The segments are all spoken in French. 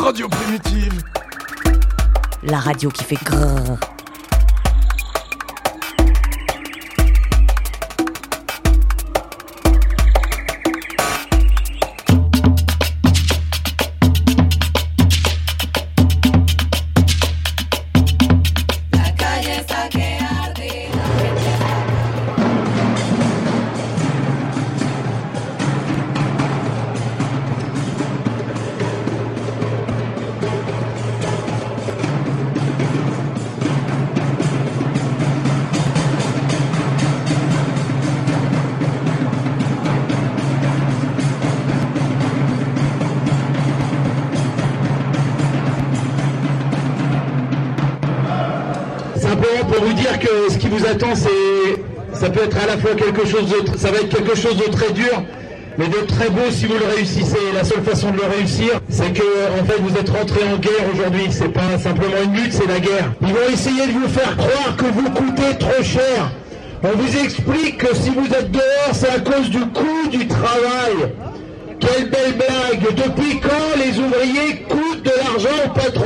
Radio Primitive. La radio qui fait grrr. Pour vous dire que ce qui vous attend, ça peut être à la fois ça va être quelque chose de très dur, mais de très beau si vous le réussissez. La seule façon de le réussir, c'est que en fait vous êtes rentré en guerre aujourd'hui. C'est pas simplement une lutte, c'est la guerre. Ils vont essayer de vous faire croire que vous coûtez trop cher. On vous explique que si vous êtes dehors, c'est à cause du coût du travail. Quelle belle blague! Depuis quand les ouvriers coûtent de l'argent au patron?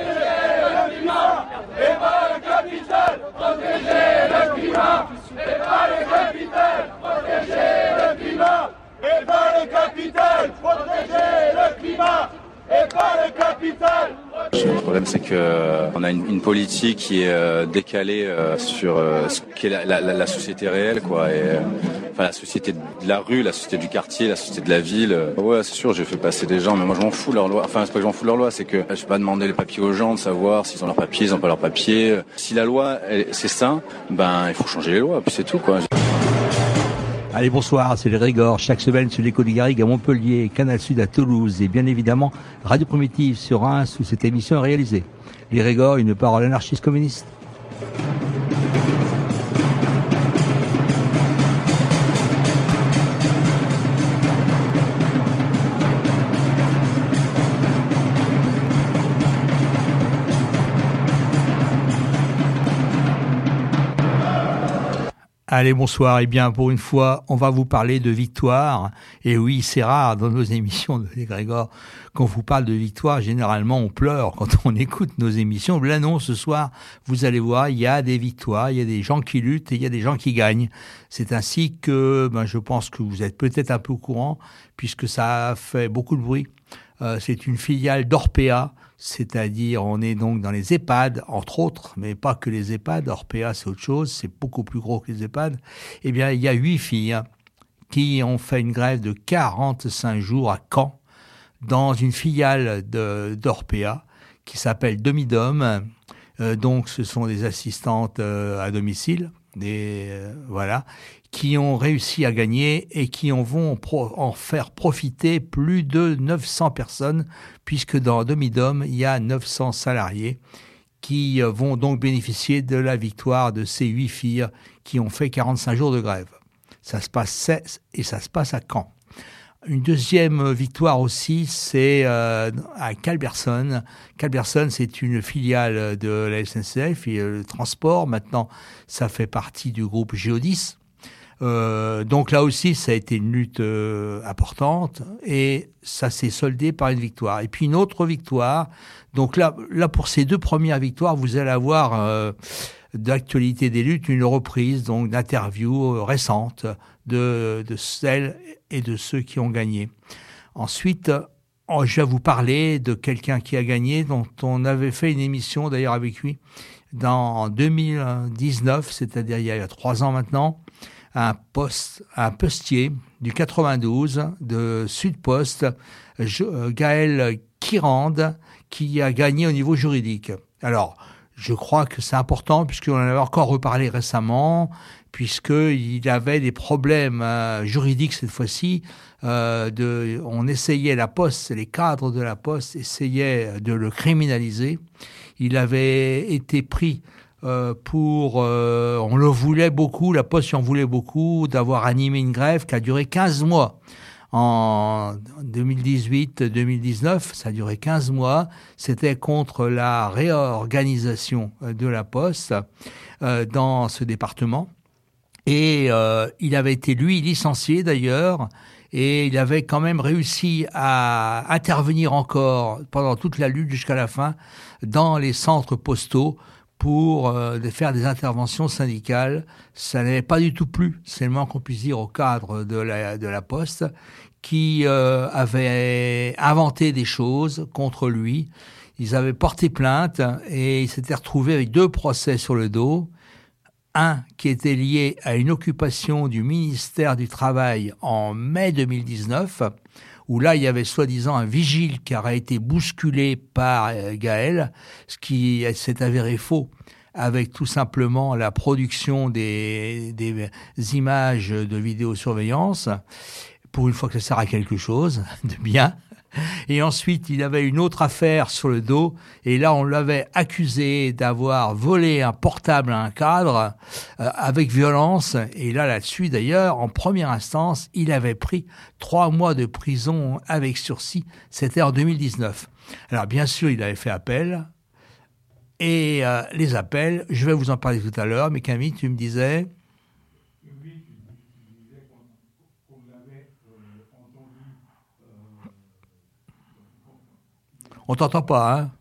Et pas le capital, protéger le climat. Et pas le capital, protéger le climat. Et pas le capital, protéger le climat. Et pas le capital. Le problème, c'est qu'on a une politique qui est décalée sur ce qu'est la société réelle, quoi. Et, enfin, la société de la rue, la société du quartier, la société de la ville. Ouais, c'est sûr, j'ai fait passer des gens, mais moi je m'en fous de leur loi. Enfin, c'est pas que je m'en fous de leur loi, c'est que je vais pas demander les papiers aux gens, de savoir s'ils ont leurs papiers, ils ont pas leurs papiers. Si la loi, c'est ça, ben il faut changer les lois, puis c'est tout, quoi. Allez, bonsoir, c'est les Grégor, chaque semaine sur l'Écho des Garrigues à Montpellier, Canal Sud à Toulouse et bien évidemment Radio Primitive sur Reims où cette émission est réalisée. Les Grégor, une parole anarchiste communiste. Allez, bonsoir. Eh bien, pour une fois, on va vous parler de victoire. Et oui, c'est rare dans nos émissions de Les Grégor qu'on vous parle de victoire. Généralement, on pleure quand on écoute nos émissions. Là, non, ce soir, vous allez voir, il y a des victoires, il y a des gens qui luttent et il y a des gens qui gagnent. C'est ainsi que, je pense que vous êtes peut-être un peu au courant, puisque ça a fait beaucoup de bruit. C'est une filiale d'Orpea. C'est-à-dire, on est donc dans les EHPAD, entre autres, mais pas que les EHPAD. Orpea, c'est autre chose, c'est beaucoup plus gros que les EHPAD. Eh bien, il y a 8 filles qui ont fait une grève de 45 jours à Caen, dans une filiale d'Orpea, qui s'appelle Domidom. Donc, ce sont des assistantes à domicile, voilà, qui ont réussi à gagner et qui vont en faire profiter plus de 900 personnes, puisque dans Domidom, il y a 900 salariés qui vont donc bénéficier de la victoire de ces 8 filles qui ont fait 45 jours de grève. Ça se passe à Caen. Une deuxième victoire aussi, c'est à Calberson. Calberson, c'est une filiale de la SNCF et le transport. Maintenant, ça fait partie du groupe Géodis. Donc là aussi, ça a été une lutte importante et ça s'est soldé par une victoire. Et puis une autre victoire. Donc là pour ces deux premières victoires, vous allez avoir d'actualité des luttes une reprise donc d'interviews récentes de celles et de ceux qui ont gagné. Ensuite, je vais vous parler de quelqu'un qui a gagné, dont on avait fait une émission d'ailleurs avec lui en 2019, c'est-à-dire il y a 3 ans maintenant. Un postier du 92 de Sud-Post, Gaël Kirande, qui a gagné au niveau juridique. Alors, je crois que c'est important, puisqu'on en avait encore reparlé récemment, puisqu'il avait des problèmes juridiques cette fois-ci. On essayait la Poste, les cadres de la Poste essayaient de le criminaliser. Il avait été pris on le voulait beaucoup, la Poste en voulait beaucoup, d'avoir animé une grève qui a duré 15 mois. En 2018-2019, ça a duré 15 mois. C'était contre la réorganisation de la Poste dans ce département. Et il avait été, lui, licencié d'ailleurs, et il avait quand même réussi à intervenir encore pendant toute la lutte jusqu'à la fin dans les centres postaux pour faire des interventions syndicales. Ça n'avait pas du tout plu, c'est le moins qu'on puisse dire, au cadre de la Poste, qui avait inventé des choses contre lui. Ils avaient porté plainte et ils s'étaient retrouvés avec 2 procès sur le dos. Un qui était lié à une occupation du ministère du Travail en mai 2019, où là, il y avait soi-disant un vigile qui aurait été bousculé par Gaël, ce qui s'est avéré faux, avec tout simplement la production des images de vidéosurveillance, pour une fois que ça sert à quelque chose de bien. Et ensuite, il avait une autre affaire sur le dos, et là, on l'avait accusé d'avoir volé un portable à un cadre avec violence. Et là-dessus, d'ailleurs, en première instance, il avait pris 3 mois de prison avec sursis. C'était en 2019. Alors, bien sûr, il avait fait appel. Et les appels, je vais vous en parler tout à l'heure, mais Camille, tu me disais... On t'entend pas, hein?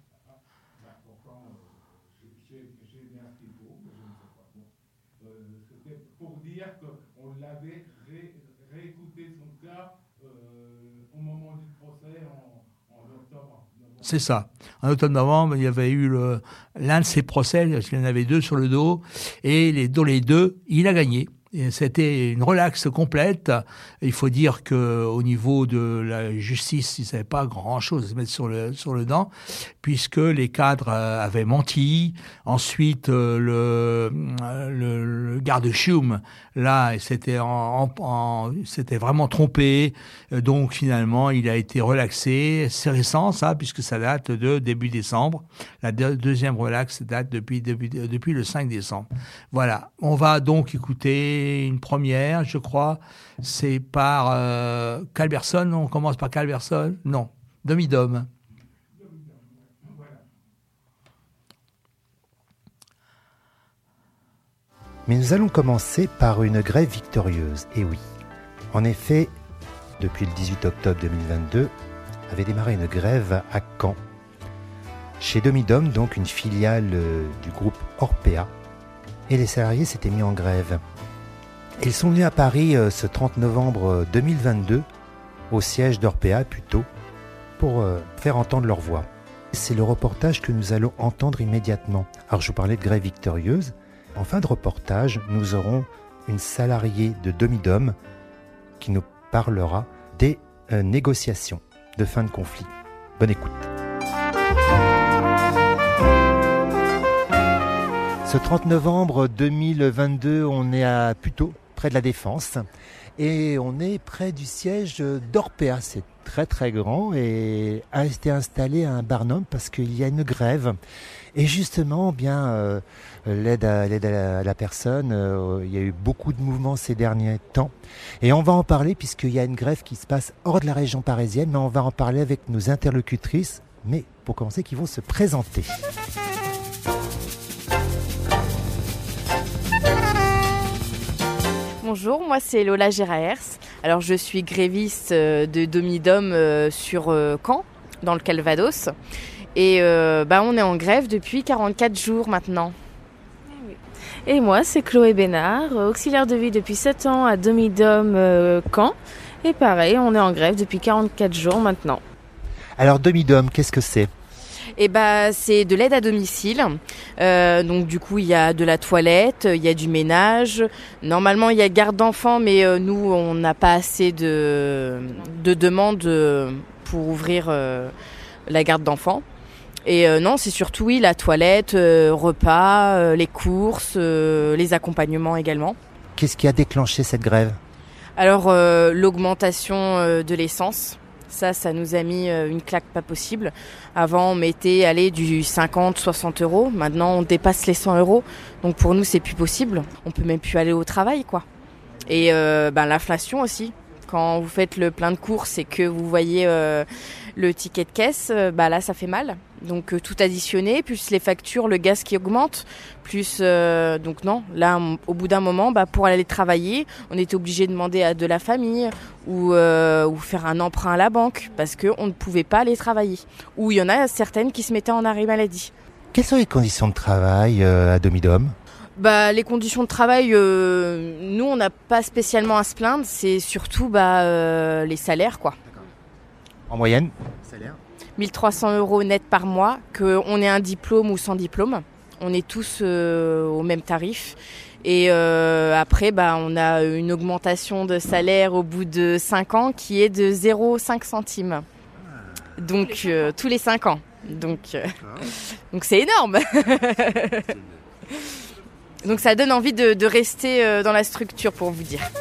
C'était pour dire qu'on l'avait réécouté son cas au moment du procès en octobre. C'est ça. En octobre-novembre, il y avait eu l'un de ces procès, il y en avait 2 sur le dos, et dans les 2, il a gagné. Et c'était une relaxe complète. Il faut dire que au niveau de la justice, ils savaient pas grand-chose à se mettre sur le dent, puisque les cadres avaient menti. Ensuite, le garde Schum, là, c'était c'était vraiment trompé. Donc finalement, il a été relaxé. C'est récent, ça, puisque ça date de début décembre. La deuxième relaxe date depuis le 5 décembre. Voilà. On va donc écouter une première, je crois, c'est par Calberson. On commence par Calberson. Non, Demi-Dom. Mais nous allons commencer par une grève victorieuse, et oui. En effet, depuis le 18 octobre 2022, avait démarré une grève à Caen. Chez Demi-Dom, donc une filiale du groupe Orpea, et les salariés s'étaient mis en grève. Ils sont venus à Paris ce 30 novembre 2022, au siège d'Orpea plutôt, pour faire entendre leur voix. C'est le reportage que nous allons entendre immédiatement. Alors je vous parlais de grève victorieuse. En fin de reportage, nous aurons une salariée de Demi-Dom qui nous parlera des négociations de fin de conflit. Bonne écoute. Ce 30 novembre 2022, on est à Puteaux, près de la Défense, et on est près du siège d'Orpea. C'est très très grand et a été installé à un Barnum parce qu'il y a une grève. Et justement, bien l'aide à la personne, il y a eu beaucoup de mouvements ces derniers temps. Et on va en parler puisqu'il y a une grève qui se passe hors de la région parisienne, mais on va en parler avec nos interlocutrices, mais pour commencer, qui vont se présenter. Bonjour, moi c'est Lola Geraers. Alors je suis gréviste de Demi-Dom sur Caen, dans le Calvados. Et on est en grève depuis 44 jours maintenant. Et moi c'est Chloé Bénard, auxiliaire de vie depuis 7 ans à Demi-Dom Caen. Et pareil, on est en grève depuis 44 jours maintenant. Alors Demi-Dom, qu'est-ce que c'est ? C'est de l'aide à domicile. Donc du coup, il y a de la toilette, il y a du ménage. Normalement, il y a garde d'enfants, mais nous, on n'a pas assez de demandes pour ouvrir la garde d'enfants. Et non, c'est surtout, oui, la toilette, repas, les courses, les accompagnements également. Qu'est-ce qui a déclenché cette grève ? Alors, l'augmentation de l'essence. Ça nous a mis une claque pas possible. Avant, on mettait du 50-60 €. Maintenant, on dépasse les 100 €. Donc pour nous, c'est plus possible. On peut même plus aller au travail, quoi. Et l'inflation aussi. Quand vous faites le plein de courses et que vous voyez le ticket de caisse, là, ça fait mal. Donc tout additionné, plus les factures, le gaz qui augmente, plus donc non, là au bout d'un moment, pour aller travailler, on était obligé de demander à de la famille ou faire un emprunt à la banque parce qu'on ne pouvait pas aller travailler. Ou il y en a certaines qui se mettaient en arrêt maladie. Quelles sont les conditions de travail à Domidom ? Les conditions de travail, nous on n'a pas spécialement à se plaindre, c'est surtout les salaires quoi. En moyenne, salaire 1 300 € net par mois, qu'on ait un diplôme ou sans diplôme. On est tous au même tarif. Et après, on a une augmentation de salaire au bout de 5 ans qui est de 0,5 centimes. Donc tous les 5 ans. Donc c'est énorme. Donc ça donne envie de rester dans la structure pour vous dire.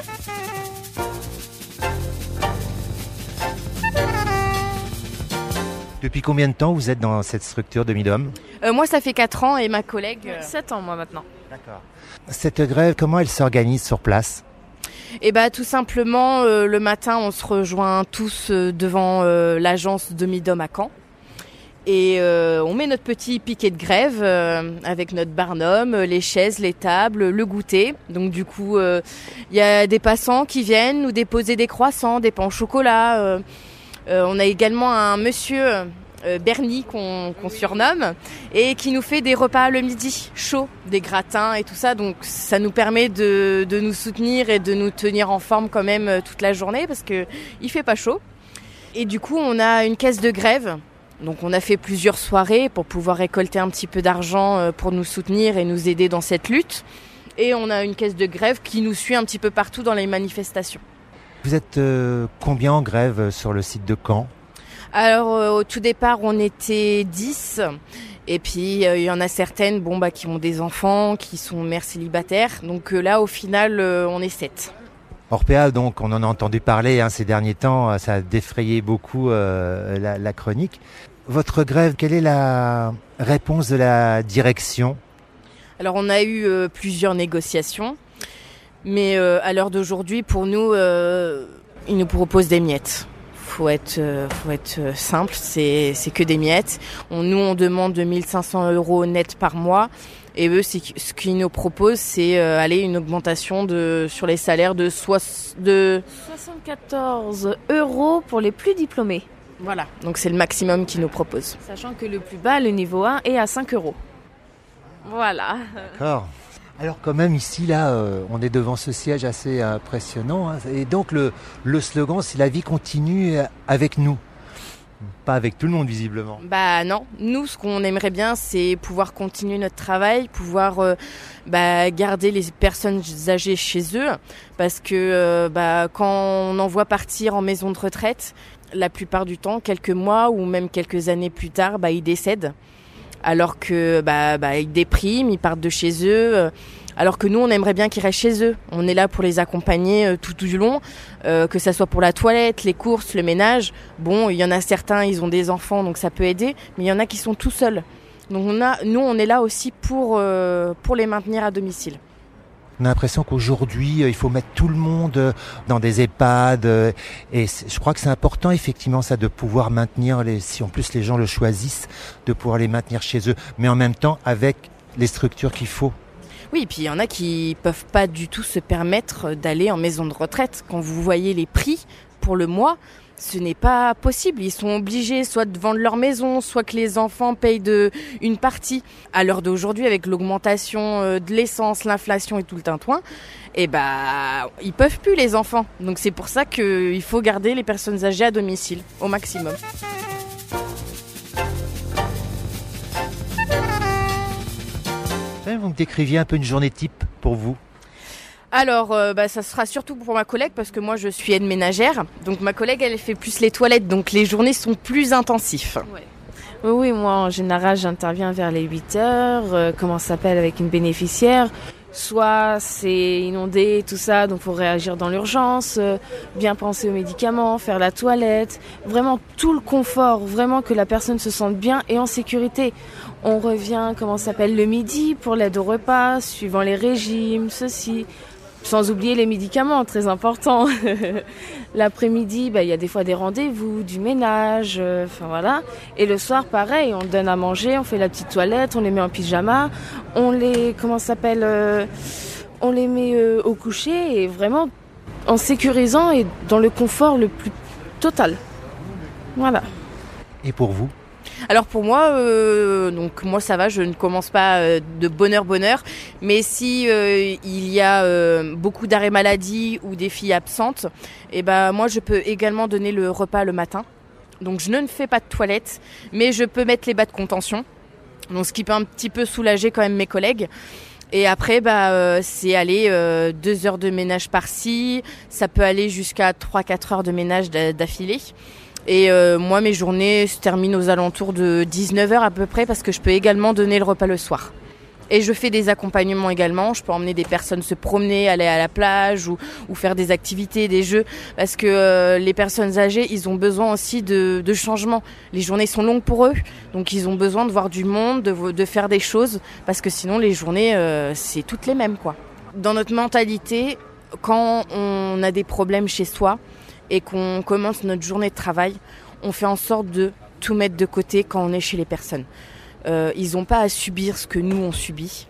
Depuis combien de temps vous êtes dans cette structure Domidom ? Moi, ça fait 4 ans et ma collègue... 7 ans, moi, maintenant. D'accord. Cette grève, comment elle s'organise sur place ? Tout simplement, le matin, on se rejoint tous devant l'agence Domidom à Caen. Et on met notre petit piquet de grève avec notre barnum, les chaises, les tables, le goûter. Donc du coup, il y a des passants qui viennent nous déposer des croissants, des pains au chocolat. On a également un monsieur Bernie qu'on surnomme et qui nous fait des repas le midi chauds, des gratins et tout ça. Donc ça nous permet de nous soutenir et de nous tenir en forme quand même toute la journée parce qu'il ne fait pas chaud. Et du coup, on a une caisse de grève. Donc on a fait plusieurs soirées pour pouvoir récolter un petit peu d'argent pour nous soutenir et nous aider dans cette lutte. Et on a une caisse de grève qui nous suit un petit peu partout dans les manifestations. Vous êtes combien en grève sur le site de Caen ? Alors au tout départ on était 10 et puis il y en a certaines qui ont des enfants, qui sont mères célibataires. Donc là au final on est 7. Orpea, donc on en a entendu parler ces derniers temps, ça a défrayé beaucoup la chronique. Votre grève, quelle est la réponse de la direction ? Alors on a eu plusieurs négociations. Mais à l'heure d'aujourd'hui, pour nous, ils nous proposent des miettes. Faut être simple, c'est que des miettes. Nous, on demande 1 500 € net par mois. Et eux, ce qu'ils nous proposent, c'est une augmentation sur les salaires de 74 € pour les plus diplômés. Voilà, donc c'est le maximum qu'ils nous proposent. Sachant que le plus bas, le niveau 1, est à 5 €. Voilà. D'accord. Alors quand même ici, là, on est devant ce siège assez impressionnant. Et donc le slogan, c'est « La vie continue avec nous ». Pas avec tout le monde, visiblement. Non, nous, ce qu'on aimerait bien, c'est pouvoir continuer notre travail, pouvoir garder les personnes âgées chez eux. Parce que quand on en voit partir en maison de retraite, la plupart du temps, quelques mois ou même quelques années plus tard, ils décèdent. Alors que ils dépriment, ils partent de chez eux. Alors que nous, on aimerait bien qu'ils restent chez eux. On est là pour les accompagner tout du long, que ça soit pour la toilette, les courses, le ménage. Bon, il y en a certains, ils ont des enfants, donc ça peut aider, mais il y en a qui sont tout seuls. Donc nous, on est là aussi pour les maintenir à domicile. On a l'impression qu'aujourd'hui, il faut mettre tout le monde dans des EHPAD. Et je crois que c'est important, effectivement, ça, de pouvoir maintenir, si en plus les gens le choisissent, de pouvoir les maintenir chez eux. Mais en même temps, avec les structures qu'il faut. Oui, et puis il y en a qui peuvent pas du tout se permettre d'aller en maison de retraite. Quand vous voyez les prix pour le mois, ce n'est pas possible. Ils sont obligés soit de vendre leur maison, soit que les enfants payent une partie. À l'heure d'aujourd'hui, avec l'augmentation de l'essence, l'inflation et tout le tintouin, ils peuvent plus, les enfants. Donc c'est pour ça qu'il faut garder les personnes âgées à domicile au maximum. Vous me décriviez un peu une journée type pour vous ? Alors, ça sera surtout pour ma collègue parce que moi, je suis aide ménagère. Donc, ma collègue, elle fait plus les toilettes. Donc, les journées sont plus intensives. Ouais. Oui, moi, en général, j'interviens vers les 8h. Comment ça s'appelle, avec une bénéficiaire. Soit c'est inondé, tout ça, donc il faut réagir dans l'urgence. Bien penser aux médicaments, faire la toilette. Vraiment tout le confort, vraiment que la personne se sente bien et en sécurité. On revient, le midi pour l'aide au repas, suivant les régimes, ceci. Sans oublier les médicaments, très important. L'après-midi, il y a des fois des rendez-vous, du ménage, voilà. Et le soir, pareil, on donne à manger, on fait la petite toilette, on les met en pyjama, on les, on les met au coucher, et vraiment en sécurisant et dans le confort le plus total. Voilà. Et pour vous ? Alors pour moi, donc moi ça va, je ne commence pas de bonheur, mais si il y a beaucoup d'arrêts maladie ou des filles absentes, moi je peux également donner le repas le matin. Donc je ne fais pas de toilette, mais je peux mettre les bas de contention, donc ce qui peut un petit peu soulager quand même mes collègues. Et après, c'est aller 2 heures de ménage par-ci, ça peut aller jusqu'à 3-4 heures de ménage d'affilée. Et moi, mes journées se terminent aux alentours de 19h à peu près parce que je peux également donner le repas le soir. Et je fais des accompagnements également. Je peux emmener des personnes se promener, aller à la plage ou faire des activités, des jeux. Parce que les personnes âgées, ils ont besoin aussi de changement. Les journées sont longues pour eux. Donc, ils ont besoin de voir du monde, de faire des choses. Parce que sinon, les journées, c'est toutes les mêmes, quoi. Dans notre mentalité, quand on a des problèmes chez soi, et qu'on commence notre journée de travail, on fait en sorte de tout mettre de côté quand on est chez les personnes. Ils n'ont pas à subir ce que nous, on subit.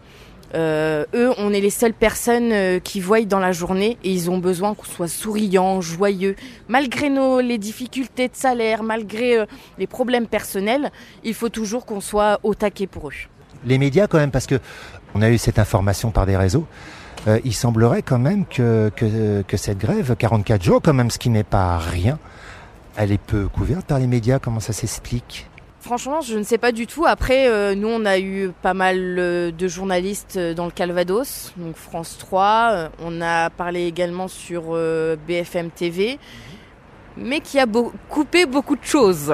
Eux, on est les seules personnes qui voient dans la journée et ils ont besoin qu'on soit souriant, joyeux. Malgré les difficultés de salaire, malgré les problèmes personnels, il faut toujours qu'on soit au taquet pour eux. Les médias quand même, parce que on a eu cette information par des réseaux, il semblerait quand même que cette grève, 44 jours quand même, ce qui n'est pas rien, elle est peu couverte par les médias. Comment ça s'explique ? Franchement, je ne sais pas du tout. Après, nous, on a eu pas mal de journalistes dans le Calvados, donc France 3. On a parlé également sur BFM TV, mais qui a coupé beaucoup de choses.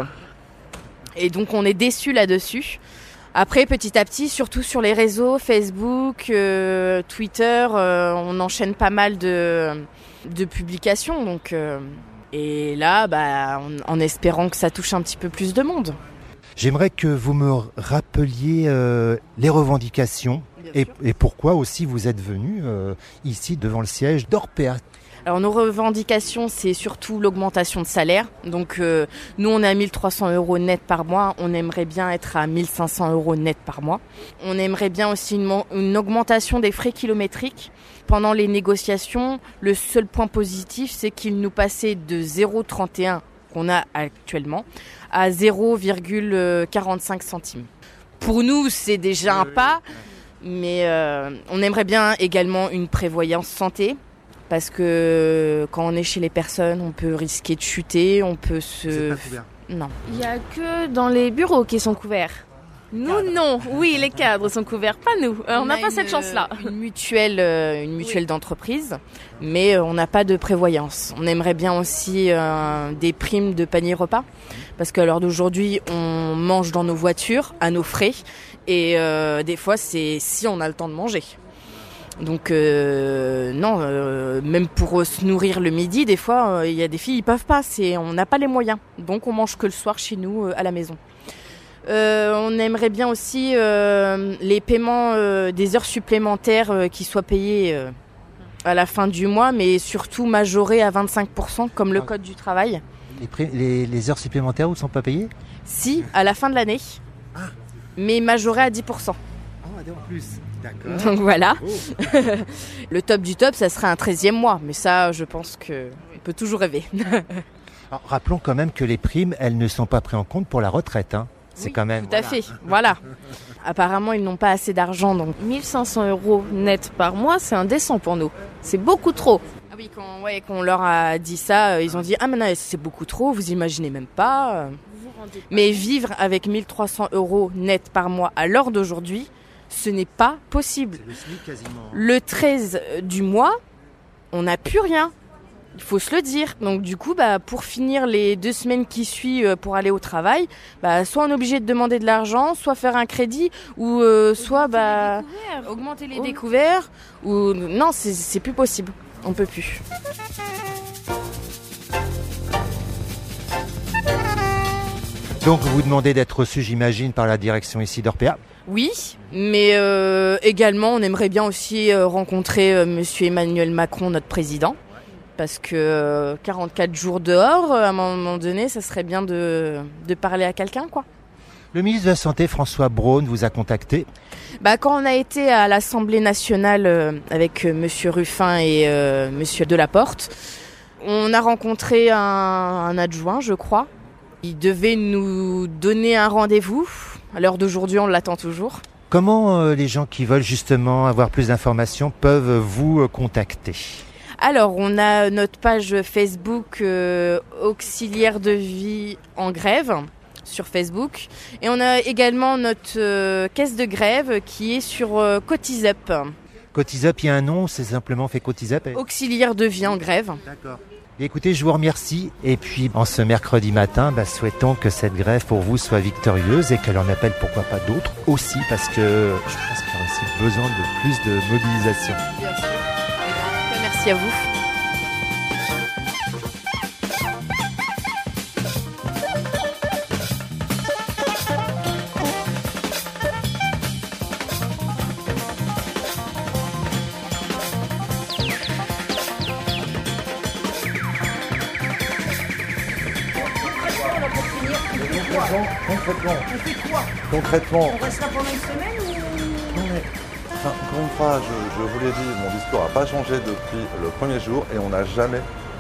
Et donc, on est déçus là-dessus. Après, petit à petit, surtout sur les réseaux, Facebook, Twitter, on enchaîne pas mal de publications. Donc, et là, en espérant que ça touche un petit peu plus de monde. J'aimerais que vous me rappeliez les revendications et pourquoi aussi vous êtes venu ici devant le siège d'Orpea. Alors nos revendications, c'est surtout l'augmentation de salaire. Donc nous, on est à 1 300 € net par mois. On aimerait bien être à 1 500 € net par mois. On aimerait bien aussi une augmentation des frais kilométriques. Pendant les négociations, le seul point positif, c'est qu'ils nous passaient de 0,31 qu'on a actuellement à 0,45 centimes. Pour nous, c'est déjà un pas, mais on aimerait bien également une prévoyance santé. Parce que quand on est chez les personnes, on peut risquer de chuter, on peut se... C'est pas couvert. Non. Il n'y a que dans les bureaux qui sont couverts. Nous, non. Oui, les cadres sont couverts, pas nous. On n'a pas cette chance-là. Une mutuelle d'entreprise, mais on n'a pas de prévoyance. On aimerait bien aussi des primes de panier repas, parce qu'à l'heure d'aujourd'hui, on mange dans nos voitures, à nos frais, et des fois, c'est si on a le temps de manger. Donc même pour se nourrir le midi, des fois, il y a des filles, ils peuvent pas. On n'a pas les moyens. Donc on mange que le soir chez nous, à la maison. On aimerait bien aussi les paiements des heures supplémentaires qui soient payées à la fin du mois, mais surtout majorées à 25%, comme le Code du travail. Les heures supplémentaires ne sont pas payées ? Si, à la fin de l'année, mais majorées à 10%. En plus. D'accord. Donc voilà. Oh. Le top du top, ça serait un 13e mois. Mais ça, je pense qu'on peut toujours rêver. Alors, rappelons quand même que les primes, elles ne sont pas prises en compte pour la retraite. Hein. C'est quand même... Tout à fait. Voilà. Apparemment, ils n'ont pas assez d'argent. Donc 1 500 € net par mois, c'est indécent pour nous. C'est beaucoup trop. Ah oui, quand on leur a dit ça, ils ont dit « Ah, mais non, c'est beaucoup trop, vous imaginez même pas. » Mais vivre avec 1 300 € net par mois à l'heure d'aujourd'hui, ce n'est pas possible. C'est le SMIC quasiment. Le 13 du mois, on n'a plus rien. Il faut se le dire. Donc du coup, pour finir les 2 semaines qui suivent pour aller au travail, soit on est obligé de demander de l'argent, soit faire un crédit, ou soit augmenter les découverts. Ou non, c'est plus possible. On peut plus. Donc vous demandez d'être reçu, j'imagine, par la direction ici d'Orpea. Oui, mais également on aimerait bien aussi rencontrer Monsieur Emmanuel Macron, notre président, parce que 44 jours dehors, à un moment donné, ça serait bien de parler à quelqu'un, quoi. Le ministre de la Santé, François Braun, vous a contacté. Quand on a été à l'Assemblée nationale avec Monsieur Ruffin et Monsieur Delaporte, on a rencontré un adjoint, je crois. Il devait nous donner un rendez-vous. À l'heure d'aujourd'hui, on l'attend toujours. Comment les gens qui veulent justement avoir plus d'informations peuvent vous contacter ? Alors, on a notre page Facebook Auxiliaire de vie en grève sur Facebook. Et on a également notre caisse de grève qui est sur Cotisup. Cotisup, il y a un nom, c'est simplement fait Cotisup. Auxiliaire de vie en grève. D'accord. Écoutez, je vous remercie. Et puis, en ce mercredi matin, souhaitons que cette grève pour vous soit victorieuse et qu'elle en appelle pourquoi pas d'autres aussi, parce que je pense qu'il y a aussi besoin de plus de mobilisation. Bien sûr. Merci à vous. Concrètement. On reste là pendant une semaine ou... Non mais, encore une fois, je vous l'ai dit, mon discours n'a pas changé depuis le premier jour et on n'a jamais,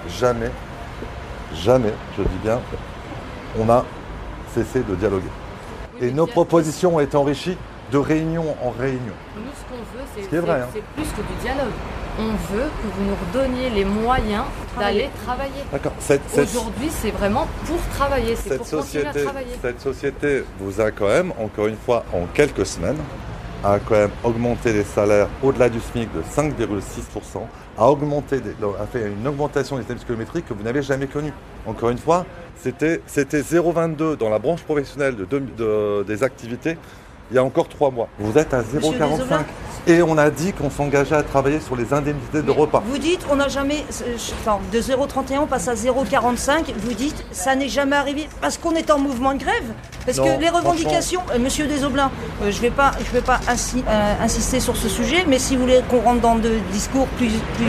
je dis bien, on a cessé de dialoguer. Et nos propositions ont été enrichies de réunion en réunion. Nous, ce qu'on veut, Ce qui est vrai, c'est plus que du dialogue. On veut que vous nous redonniez les moyens d'aller travailler. D'accord. Aujourd'hui, c'est vraiment pour travailler, c'est pour continuer à travailler. Cette société vous a quand même, encore une fois, en quelques semaines, a quand même augmenté les salaires au-delà du SMIC de 5,6%, a fait une augmentation des services kilométriques que vous n'avez jamais connue. Encore une fois, c'était 0,22 dans la branche professionnelle des activités il y a encore 3 mois. Vous êtes à 0,45. Et on a dit qu'on s'engageait à travailler sur les indemnités de repas. Vous dites, on n'a jamais... de 0,31, on passe à 0,45. Vous dites, ça n'est jamais arrivé parce qu'on est en mouvement de grève. Parce que les revendications... Monsieur Désoblin, je vais pas insister sur ce sujet, mais si vous voulez qu'on rentre dans des discours plus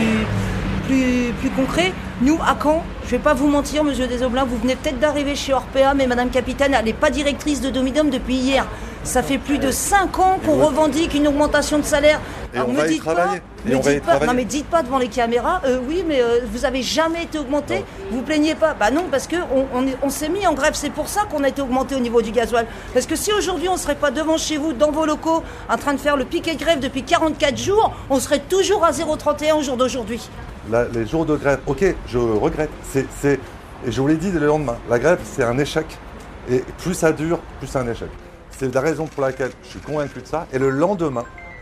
concrets, nous, à Caen, je vais pas vous mentir, monsieur Désoblin, vous venez peut-être d'arriver chez Orpea, mais madame Capitaine, elle n'est pas directrice de Domidom depuis hier. Ça fait plus de 5 ans qu'on revendique une augmentation de salaire. Et alors, on va y travailler. Non mais dites pas devant les caméras, oui mais vous avez jamais été augmenté, vous plaignez pas. Non, parce que on s'est mis en grève, c'est pour ça qu'on a été augmenté au niveau du gasoil. Parce que si aujourd'hui on serait pas devant chez vous, dans vos locaux, en train de faire le piquet de grève depuis 44 jours, on serait toujours à 0,31 au jour d'aujourd'hui. Les jours de grève, ok, je regrette, et je vous l'ai dit dès le lendemain, la grève c'est un échec, et plus ça dure, plus c'est un échec. C'est la raison pour laquelle je suis convaincu de ça. Et le lendemain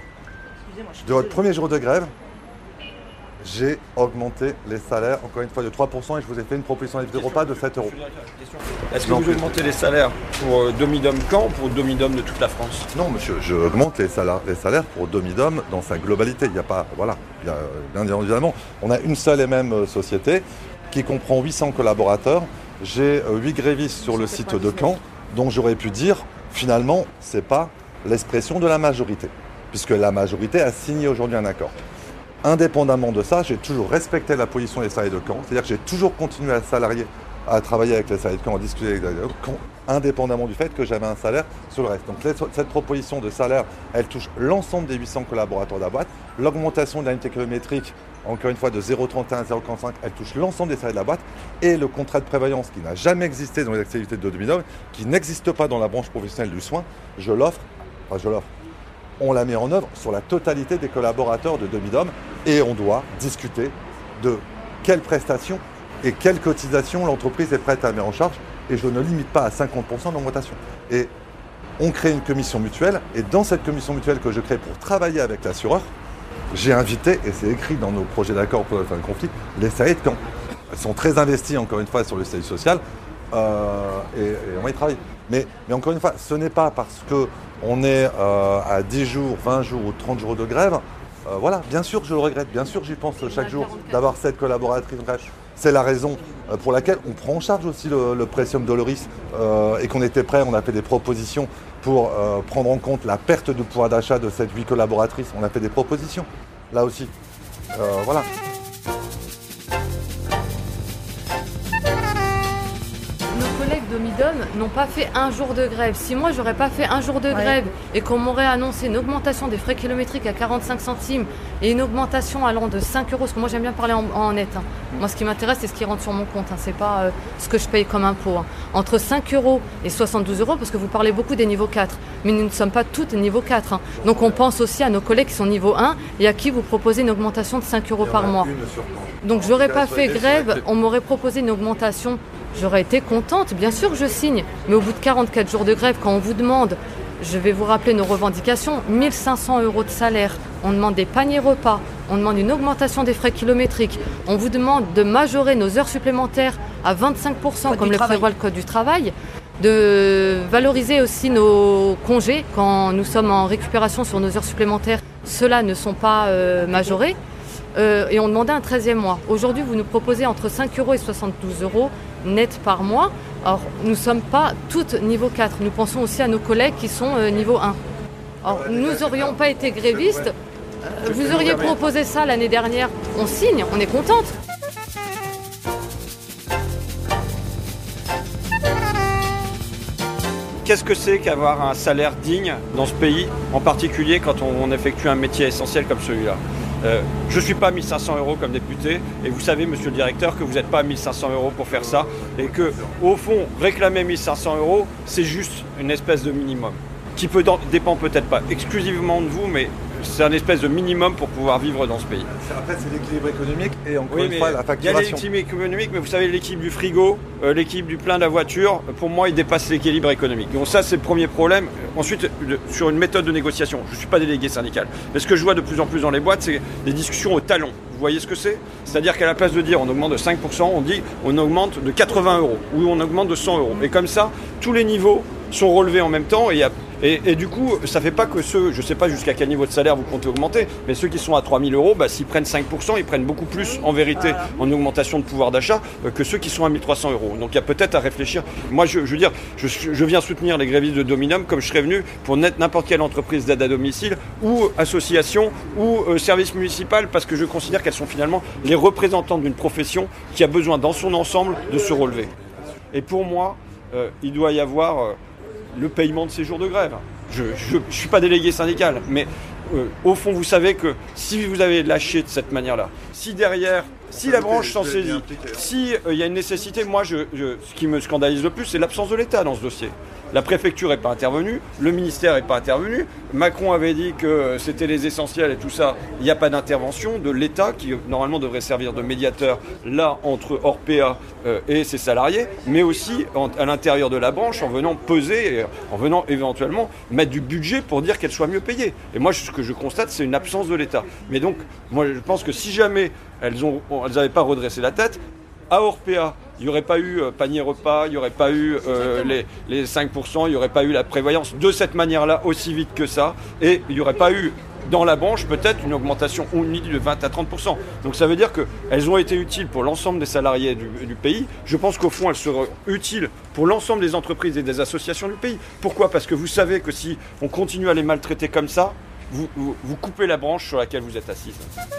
de votre premier jour de grève, j'ai augmenté les salaires, encore une fois, de 3% et je vous ai fait une proposition de repas de 7 €. Est-ce que vous augmentez les salaires pour Domidom Caen ou pour Domidom de toute la France ? Non, monsieur, je augmente les salaires pour Domidom dans sa globalité. Il n'y a pas, voilà, bien évidemment, on a une seule et même société qui comprend 800 collaborateurs. J'ai 8 grévistes sur le site de Caen, dont j'aurais pu dire, finalement, ce n'est pas l'expression de la majorité, puisque la majorité a signé aujourd'hui un accord. Indépendamment de ça, j'ai toujours respecté la position des salariés de Caen, c'est-à-dire que j'ai toujours continué à travailler avec les salariés de Caen, à discuter avec les salariés de Caen, indépendamment du fait que j'avais un salaire sur le reste. Donc cette proposition de salaire, elle touche l'ensemble des 800 collaborateurs de la boîte. L'augmentation de l'indemnité kilométrique, encore une fois de 0,31 à 0,45, elle touche l'ensemble des salariés de la boîte. Et le contrat de prévoyance qui n'a jamais existé dans les activités de Domidom, qui n'existe pas dans la branche professionnelle du soin, on la met en œuvre sur la totalité des collaborateurs de Domidom et on doit discuter de quelles prestations et quelles cotisations l'entreprise est prête à mettre en charge. Et je ne limite pas à 50% d'augmentation. Et on crée une commission mutuelle et dans cette commission mutuelle que je crée pour travailler avec l'assureur, j'ai invité, et c'est écrit dans nos projets d'accord pour la fin de conflit, les salariés de Caen. Ils sont très investis, encore une fois, sur le service social et on va y travailler. Mais encore une fois, ce n'est pas parce qu'on est à 10 jours, 20 jours ou 30 jours de grève. Voilà, bien sûr, je le regrette. Bien sûr, j'y pense chaque jour d'avoir cette collaboratrice en grève. C'est la raison pour laquelle on prend en charge aussi le Precium Doloris et qu'on était prêt, on a fait des propositions pour prendre en compte la perte de pouvoir d'achat de cette 8 collaboratrices. On a fait des propositions, là aussi. Voilà. Midom n'ont pas fait un jour de grève. Si moi j'aurais pas fait un jour de grève et qu'on m'aurait annoncé une augmentation des frais kilométriques à 45 centimes et une augmentation allant de 5 euros, parce que moi j'aime bien parler en net. Moi ce qui m'intéresse c'est ce qui rentre sur mon compte, c'est pas ce que je paye comme impôt. Entre 5 euros et 72 euros, parce que vous parlez beaucoup des niveaux 4, mais nous ne sommes pas toutes niveau 4. Donc on pense aussi à nos collègues qui sont niveau 1 et à qui vous proposez une augmentation de 5 euros par mois. Donc j'aurais pas fait grève, on m'aurait proposé une augmentation. J'aurais été contente, bien sûr que je signe, mais au bout de 44 jours de grève, quand on vous demande, je vais vous rappeler nos revendications, 1 500 € de salaire, on demande des paniers repas, on demande une augmentation des frais kilométriques, on vous demande de majorer nos heures supplémentaires à 25%, comme le prévoit le Code du travail, de valoriser aussi nos congés quand nous sommes en récupération sur nos heures supplémentaires, ceux-là ne sont pas majorés. Et on demandait un 13e mois. Aujourd'hui, vous nous proposez entre 5 € et 72 € net par mois. Alors, nous ne sommes pas toutes niveau 4. Nous pensons aussi à nos collègues qui sont niveau 1. Alors, nous n'aurions pas été grévistes. Vous auriez proposé ça l'année dernière. On signe, on est contente. Qu'est-ce que c'est qu'avoir un salaire digne dans ce pays, en particulier quand on effectue un métier essentiel comme celui-là ? Je ne suis pas à 1 500 € comme député et vous savez, monsieur le directeur, que vous n'êtes pas à 1 500 € pour faire ça et que, au fond, réclamer 1 500 €, c'est juste une espèce de minimum qui dépend peut-être pas exclusivement de vous, mais c'est un espèce de minimum pour pouvoir vivre dans ce pays. Après, c'est l'équilibre économique et encore une fois, la facturation. Il y a l'équilibre économique, mais vous savez, l'équilibre du frigo, l'équilibre du plein de la voiture, pour moi, il dépasse l'équilibre économique. Donc ça, c'est le premier problème. Ensuite, sur une méthode de négociation, je ne suis pas délégué syndical, mais ce que je vois de plus en plus dans les boîtes, c'est des discussions au talon. Vous voyez ce que c'est ? C'est-à-dire qu'à la place de dire on augmente de 5%, on dit on augmente de 80 € ou on augmente de 100 €. Et comme ça, tous les niveaux sont relevés en même temps et du coup, ça ne fait pas que ceux, je ne sais pas jusqu'à quel niveau de salaire vous comptez augmenter, mais ceux qui sont à 3 000 €, s'ils prennent 5%, ils prennent beaucoup plus en vérité en augmentation de pouvoir d'achat que ceux qui sont à 1 300 €. Donc il y a peut-être à réfléchir. Moi, je veux dire, je viens soutenir les grévistes de Dominum comme je serais venu pour n'importe quelle entreprise d'aide à domicile ou association ou service municipal parce que je considère qu'elles sont finalement les représentantes d'une profession qui a besoin dans son ensemble de se relever. Et pour moi, il doit y avoir le paiement de ces jours de grève. Je ne suis pas délégué syndical, mais au fond, vous savez que si vous avez lâché de cette manière-là, si la branche s'en saisit, si il y a une nécessité, moi, ce qui me scandalise le plus, c'est l'absence de l'État dans ce dossier. La préfecture n'est pas intervenue, le ministère n'est pas intervenu, Macron avait dit que c'était les essentiels et tout ça, il n'y a pas d'intervention de l'État qui normalement devrait servir de médiateur là entre Orpea et ses salariés, mais aussi à l'intérieur de la branche en venant peser, et en venant éventuellement mettre du budget pour dire qu'elle soit mieux payée. Et moi ce que je constate c'est une absence de l'État. Mais donc moi je pense que si jamais elles n'avaient pas redressé la tête, à Orpea, il n'y aurait pas eu panier repas, il n'y aurait pas eu les 5%, il n'y aurait pas eu la prévoyance de cette manière-là aussi vite que ça, et il n'y aurait pas eu dans la branche peut-être une augmentation unique de 20 à 30%. Donc ça veut dire qu'elles ont été utiles pour l'ensemble des salariés du pays. Je pense qu'au fond, elles seront utiles pour l'ensemble des entreprises et des associations du pays. Pourquoi ? Parce que vous savez que si on continue à les maltraiter comme ça, vous coupez la branche sur laquelle vous êtes assise.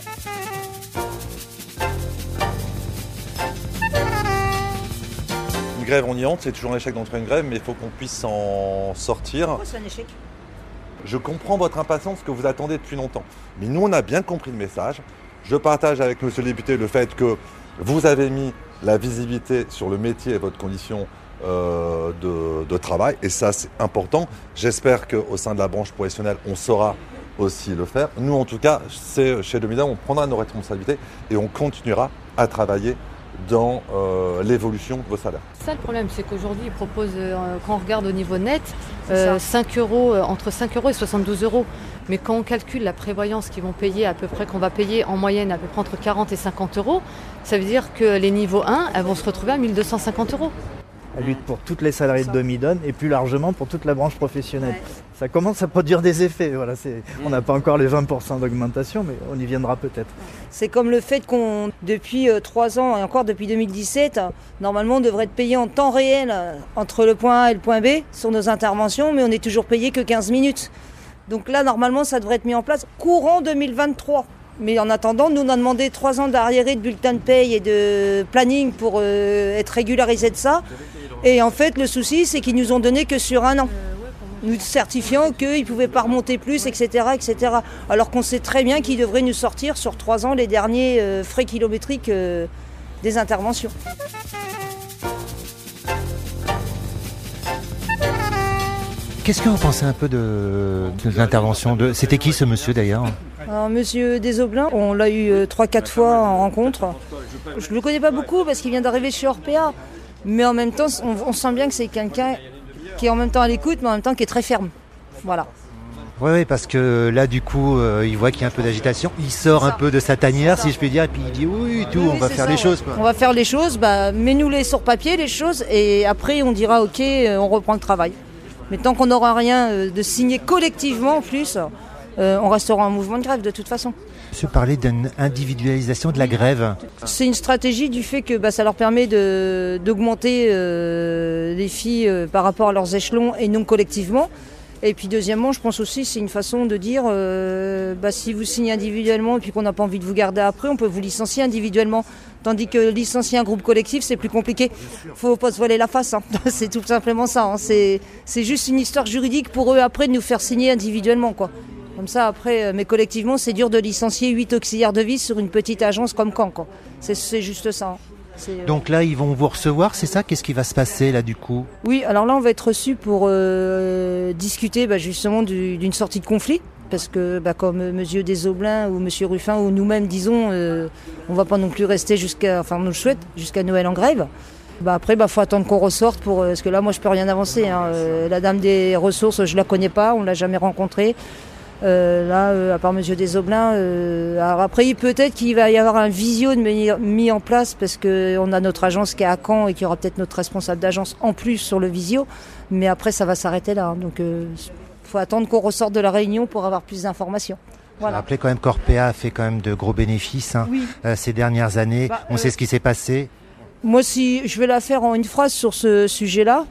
Une grève, on y entre, c'est toujours un échec d'entrer une grève, mais il faut qu'on puisse s'en sortir. Pourquoi c'est un échec ? Je comprends votre impatience que vous attendez depuis longtemps. Mais nous, on a bien compris le message. Je partage avec monsieur le député le fait que vous avez mis la visibilité sur le métier et votre condition de travail. Et ça, c'est important. J'espère qu'au sein de la branche professionnelle, on saura aussi le faire. Nous, en tout cas, chez Dominum, on prendra nos responsabilités et on continuera à travailler dans l'évolution de vos salaires. Ça le problème, c'est qu'aujourd'hui ils proposent, quand on regarde au niveau net, 5 euros, entre 5 € et 72 €. Mais quand on calcule la prévoyance qu'ils vont payer, à peu près qu'on va payer en moyenne à peu près entre 40 et 50 €, ça veut dire que les niveaux 1, elles vont se retrouver à 1 250 €. Elle lutte pour toutes les salariés de Demi-Dom et plus largement pour toute la branche professionnelle. Ouais. Ça commence à produire des effets. Voilà, on n'a pas encore les 20% d'augmentation, mais on y viendra peut-être. C'est comme le fait qu'on, depuis 3 ans et encore depuis 2017, normalement on devrait être payé en temps réel entre le point A et le point B sur nos interventions, mais on n'est toujours payé que 15 minutes. Donc là, normalement, ça devrait être mis en place courant 2023. Mais en attendant, nous on a demandé 3 ans d'arriéré de bulletin de paye et de planning pour être régularisé de ça. Et en fait, le souci, c'est qu'ils nous ont donné que sur 1 an. Nous certifiant qu'ils ne pouvaient pas remonter plus, etc., etc. Alors qu'on sait très bien qu'ils devraient nous sortir sur 3 ans les derniers frais kilométriques des interventions. Qu'est-ce que vous pensez un peu de l'intervention de... C'était qui ce monsieur d'ailleurs ? Alors, monsieur Desoblin, on l'a eu 3-4 fois en rencontre. Je ne le connais pas beaucoup parce qu'il vient d'arriver chez Orpea. Mais en même temps, on sent bien que c'est quelqu'un qui est en même temps à l'écoute, mais en même temps qui est très ferme. Voilà. Oui, parce que là, du coup, il voit qu'il y a un peu d'agitation. Il sort un peu de sa tanière, si je puis dire, et puis il dit oui, on va faire les choses. Quoi. On va faire les choses, mets-nous-les sur papier, les choses, et après on dira ok, on reprend le travail. Mais tant qu'on n'aura rien de signé collectivement en plus, on restera en mouvement de grève de toute façon. Monsieur parlait d'une individualisation de la grève. C'est une stratégie du fait que ça leur permet d'augmenter les filles par rapport à leurs échelons et non collectivement. Et puis deuxièmement, je pense aussi c'est une façon de dire si vous signez individuellement et puis qu'on n'a pas envie de vous garder après, on peut vous licencier individuellement. Tandis que licencier un groupe collectif, c'est plus compliqué. Faut pas se voiler la face, hein. C'est tout simplement ça. Hein. C'est juste une histoire juridique pour eux après de nous faire signer individuellement, quoi. Comme ça après, mais collectivement, c'est dur de licencier 8 auxiliaires de vie sur une petite agence comme Caen, quoi. C'est juste ça. Hein. Donc là, ils vont vous recevoir, c'est ça ? Qu'est-ce qui va se passer là du coup ? Oui, alors là, on va être reçus pour discuter justement d'une sortie de conflit. Parce que comme M. Desoblin ou M. Ruffin ou nous-mêmes disons, on ne va pas non plus rester on le souhaite, jusqu'à Noël en grève. Après, faut attendre qu'on ressorte parce que là, moi, je peux rien avancer. Hein. La dame des ressources, je la connais pas, on l'a jamais rencontrée. À part M. Desoblin, alors après, peut-être qu'il va y avoir un visio mis en place parce qu'on a notre agence qui est à Caen et qu'il y aura peut-être notre responsable d'agence en plus sur le visio. Mais après, ça va s'arrêter là. Hein. Donc, faut attendre qu'on ressorte de la réunion pour avoir plus d'informations. Voilà. Rappelez quand même qu'Orpea a fait quand même de gros bénéfices ces dernières années. On sait ce qui s'est passé. Moi, si je vais la faire en une phrase sur ce sujet-là,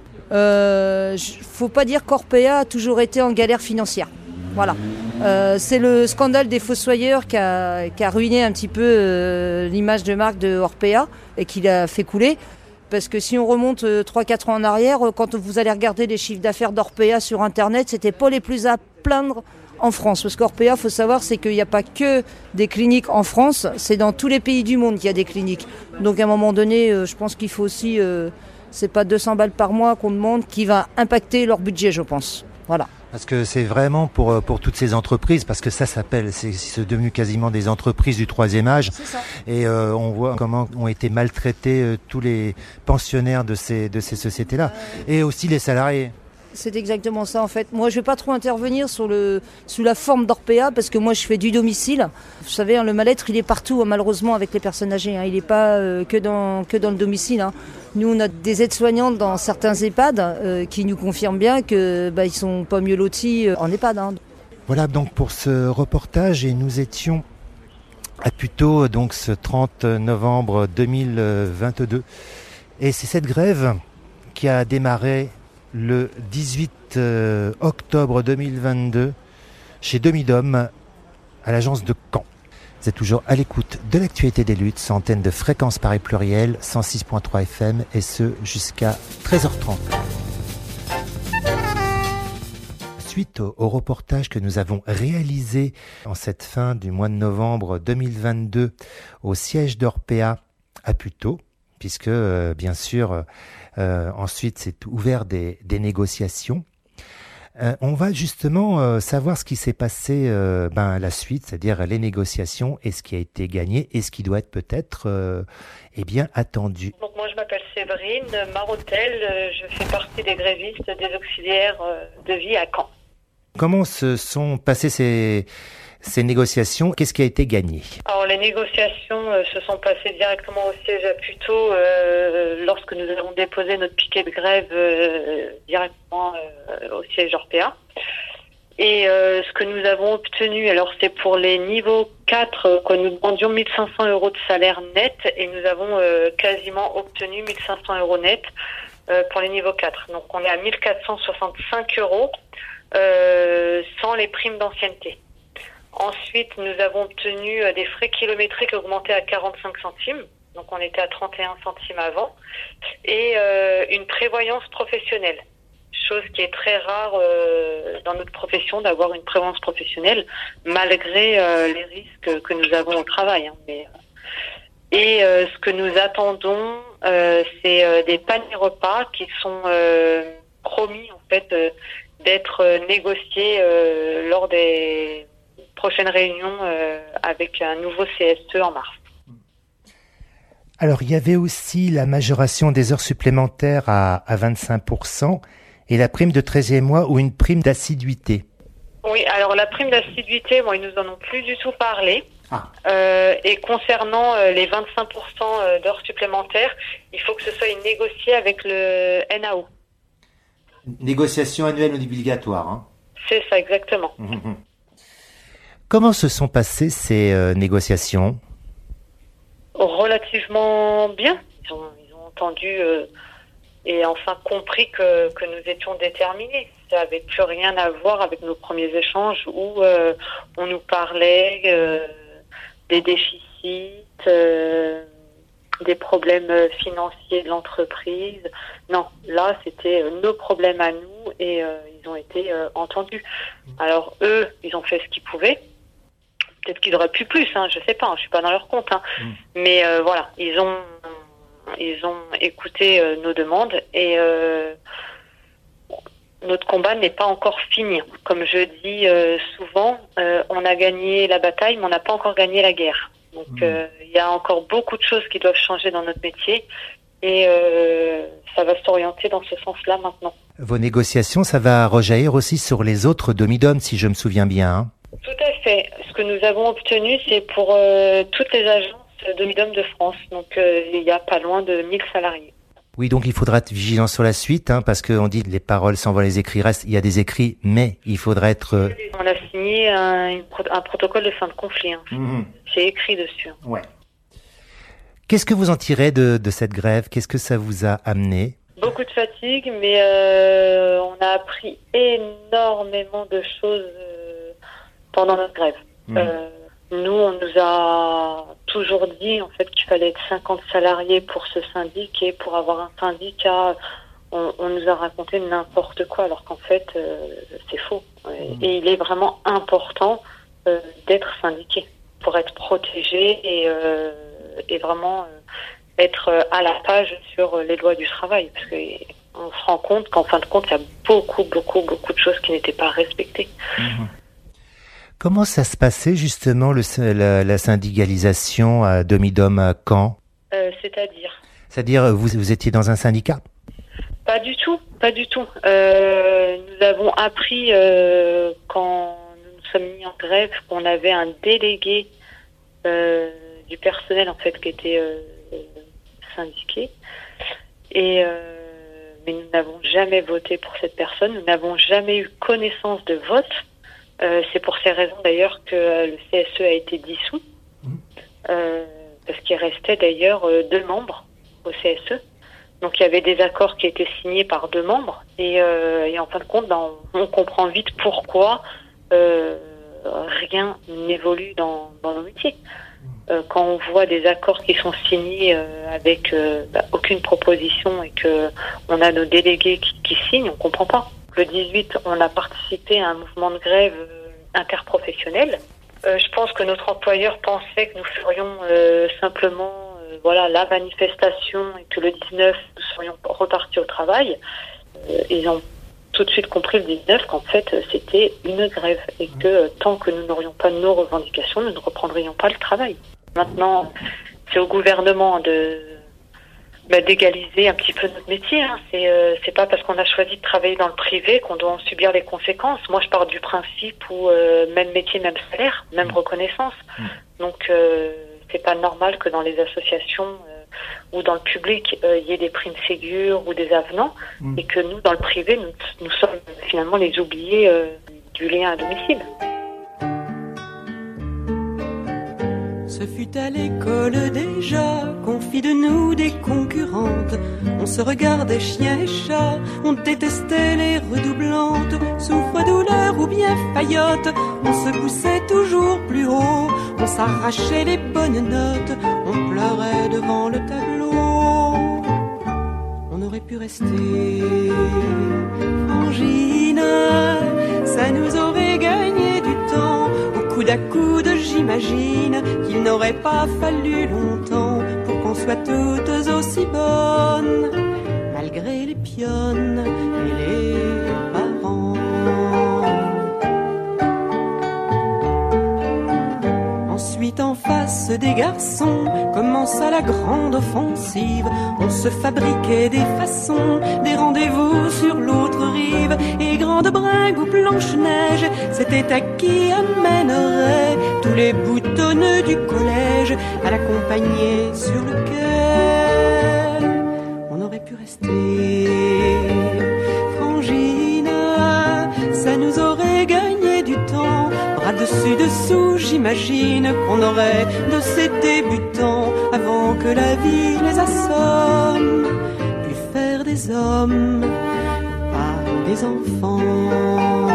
faut pas dire qu'Orpea a toujours été en galère financière. Voilà. C'est le scandale des fossoyeurs qui a ruiné un petit peu l'image de marque de Orpea et qui l'a fait couler. Parce que si on remonte 3-4 ans en arrière, quand vous allez regarder les chiffres d'affaires d'Orpea sur Internet, c'était pas les plus à plaindre en France. Parce qu'Orpea, il faut savoir, c'est qu'il n'y a pas que des cliniques en France, c'est dans tous les pays du monde qu'il y a des cliniques. Donc à un moment donné, je pense qu'il faut aussi, c'est pas 200 balles par mois qu'on demande, qui va impacter leur budget, je pense. Voilà. Parce que c'est vraiment pour toutes ces entreprises, parce que c'est devenu quasiment des entreprises du troisième âge. Et on voit comment ont été maltraités tous les pensionnaires de ces sociétés-là. Et aussi les salariés. C'est exactement ça en fait. Moi je ne vais pas trop intervenir sous la forme d'Orpea parce que moi je fais du domicile. Vous savez, le mal-être il est partout malheureusement avec les personnes âgées. Il n'est pas que dans le domicile. Nous on a des aides-soignantes dans certains EHPAD qui nous confirment bien qu'ils ne sont pas mieux lotis en EHPAD. Voilà donc pour ce reportage et nous étions à Puteaux donc ce 30 novembre 2022. Et c'est cette grève qui a démarré le 18 octobre 2022 chez Demi-Dom à l'agence de Caen. Vous êtes toujours à l'écoute de l'actualité des luttes, sur antenne de Fréquence Paris Pluriel, 106.3 FM et ce jusqu'à 13h30. Suite au reportage que nous avons réalisé en cette fin du mois de novembre 2022 au siège d'Orpea à Puteaux, puisque bien sûr ensuite c'est ouvert des négociations. On va justement savoir ce qui s'est passé la suite, c'est-à-dire les négociations et ce qui a été gagné et ce qui doit être peut-être attendu. Donc moi je m'appelle Séverine Marotel, je fais partie des grévistes des auxiliaires de vie à Caen. Comment se sont passées ces négociations, qu'est-ce qui a été gagné? Alors les négociations se sont passées directement au siège à Puteaux lorsque nous avons déposé notre piquet de grève directement au siège Orpea. Et ce que nous avons obtenu, alors c'est pour les niveaux 4 que nous demandions 1 500 € de salaire net et nous avons quasiment obtenu 1 500 € net pour les niveaux 4. Donc on est à 1 465 € sans les primes d'ancienneté. Ensuite, nous avons obtenu des frais kilométriques augmentés à 45 centimes. Donc on était à 31 centimes avant. Et une prévoyance professionnelle. Chose qui est très rare dans notre profession d'avoir une prévoyance professionnelle, malgré les risques que nous avons au travail. Et ce que nous attendons, c'est des paniers repas qui sont promis en fait d'être négociés lors des prochaine réunion avec un nouveau CSE en mars. Alors, il y avait aussi la majoration des heures supplémentaires à 25% et la prime de 13e mois ou une prime d'assiduité. Oui, alors la prime d'assiduité, ils nous en ont plus du tout parlé. Et concernant les 25% d'heures supplémentaires, il faut que ce soit négocié avec le NAO. Négociation annuelle obligatoire. Hein. C'est ça, exactement. Comment se sont passées ces négociations? Relativement bien. Ils ont entendu et enfin compris que nous étions déterminés. Ça n'avait plus rien à voir avec nos premiers échanges où on nous parlait des déficits, des problèmes financiers de l'entreprise. Non, là, c'était nos problèmes à nous et ils ont été entendus. Alors, eux, ils ont fait ce qu'ils pouvaient. Peut-être qu'ils auraient pu plus, je sais pas, je suis pas dans leur compte. Mais voilà, ils ont écouté nos demandes et notre combat n'est pas encore fini. Comme je dis souvent, on a gagné la bataille, mais on n'a pas encore gagné la guerre. Donc il y a encore beaucoup de choses qui doivent changer dans notre métier et ça va s'orienter dans ce sens-là maintenant. Vos négociations, ça va rejaillir aussi sur les autres demi-dom, si je me souviens bien. Tout à fait. Ce que nous avons obtenu, c'est pour toutes les agences demi-dom de France. Donc il y a pas loin de 1000 salariés. Oui, donc il faudra être vigilant sur la suite, parce qu'on dit les paroles s'envoient, les écrits restent. Il y a des écrits, mais il faudra être... On a signé un protocole de fin de conflit. C'est écrit dessus. Ouais. Qu'est-ce que vous en tirez de cette grève? Qu'est-ce que ça vous a amené? Beaucoup de fatigue, mais on a appris énormément de choses pendant notre grève. Nous, on nous a toujours dit en fait qu'il fallait être 50 salariés pour se syndiquer, pour avoir un syndicat. On nous a raconté n'importe quoi, alors qu'en fait, c'est faux. Et il est vraiment important d'être syndiqué pour être protégé et vraiment être à la page sur les lois du travail. Parce qu'on se rend compte qu'en fin de compte, il y a beaucoup de choses qui n'étaient pas respectées. Comment ça se passait justement la syndicalisation à demi-dom à Caen? C'est-à-dire, vous étiez dans un syndicat? Pas du tout. Nous avons appris quand nous nous sommes mis en grève qu'on avait un délégué du personnel en fait qui était syndiqué mais nous n'avons jamais voté pour cette personne. Nous n'avons jamais eu connaissance de vote. C'est pour ces raisons d'ailleurs que le CSE a été dissous, parce qu'il restait d'ailleurs 2 membres au CSE. Donc il y avait des accords qui étaient signés par 2 membres et en fin de compte, on comprend vite pourquoi rien n'évolue dans nos métiers. Quand on voit des accords qui sont signés avec aucune proposition et que on a nos délégués qui signent, on comprend pas. Le 18, on a participé à un mouvement de grève interprofessionnel. Je pense que notre employeur pensait que nous ferions simplement la manifestation et que le 19, nous serions repartis au travail. Ils ont tout de suite compris le 19 qu'en fait, c'était une grève et que tant que nous n'aurions pas nos revendications, nous ne reprendrions pas le travail. Maintenant, c'est au gouvernement d'égaliser un petit peu notre métier. Hein. C'est pas parce qu'on a choisi de travailler dans le privé qu'on doit en subir les conséquences. Moi, je pars du principe où même métier, même salaire, même reconnaissance. Donc, c'est pas normal que dans les associations ou dans le public, il y ait des primes Ségur ou des avenants, et que nous, dans le privé, nous sommes finalement les oubliés du lien à domicile. Ce fut à l'école déjà qu'on fit de nous des concurrentes. On se regardait chien et chat, on détestait les redoublantes. Souffre-douleur ou bien faillotte, on se poussait toujours plus haut. On s'arrachait les bonnes notes, on pleurait devant le tableau. On aurait pu rester Frangine, ça nous aurait gagné du temps. Au coude à coude, j'imagine qu'il n'aurait pas fallu longtemps pour qu'on soit toutes aussi bonnes, malgré les pionnes et les parents. Ensuite, en face des garçons, commença la grande offensive. On se fabriquait des façons, des rendez-vous sur l'autre rive. Et grande bringue ou planche-neige, c'était à qui amènerait tous les boutonneux du collège à l'accompagner sur le quai. On aurait pu rester Frangine, ça nous aurait gagné du temps. Bras dessus dessous, j'imagine qu'on aurait de ces débutants, avant que la vie les assomme, pu faire des hommes, pas des enfants.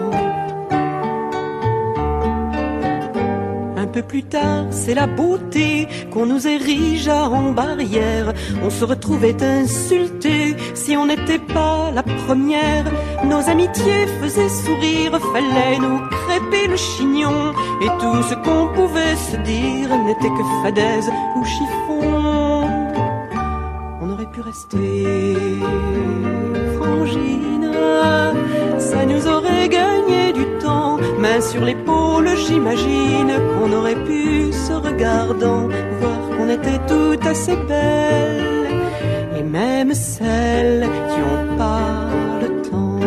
Un peu plus tard, c'est la beauté qu'on nous érigea en barrière. On se retrouvait insultés si on n'était pas la première. Nos amitiés faisaient sourire, fallait nous crêper le chignon. Et tout ce qu'on pouvait se dire n'était que fadaise ou chiffon. On aurait pu rester Frangine, ça nous aurait gagné du temps. Main sur l'épaule, j'imagine qu'on aurait pu, se regardant, voir qu'on était toutes assez belles. Et même celles qui ont pas le temps.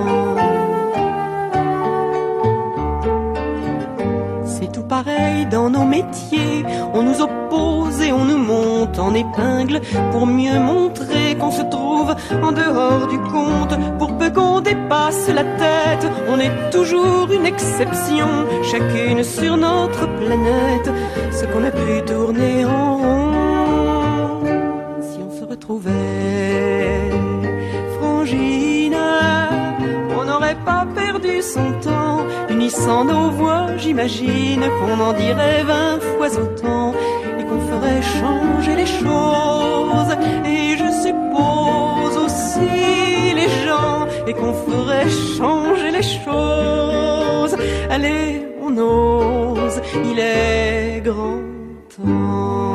C'est tout pareil dans nos métiers, on nous oppose et on nous monte en épingle pour mieux montrer qu'on se trouve en dehors du compte. Pour peu qu'on dépasse la tête, on est toujours une exception, chacune sur notre planète, ce qu'on a pu tourner en rond. Si on se retrouvait Frangine, on n'aurait pas perdu son temps, unissant nos voix, j'imagine qu'on en dirait 20 fois autant, et qu'on ferait changer les choses, et je suppose aussi les gens, et qu'on ferait changer les choses. Allez, on ose, il est grand temps.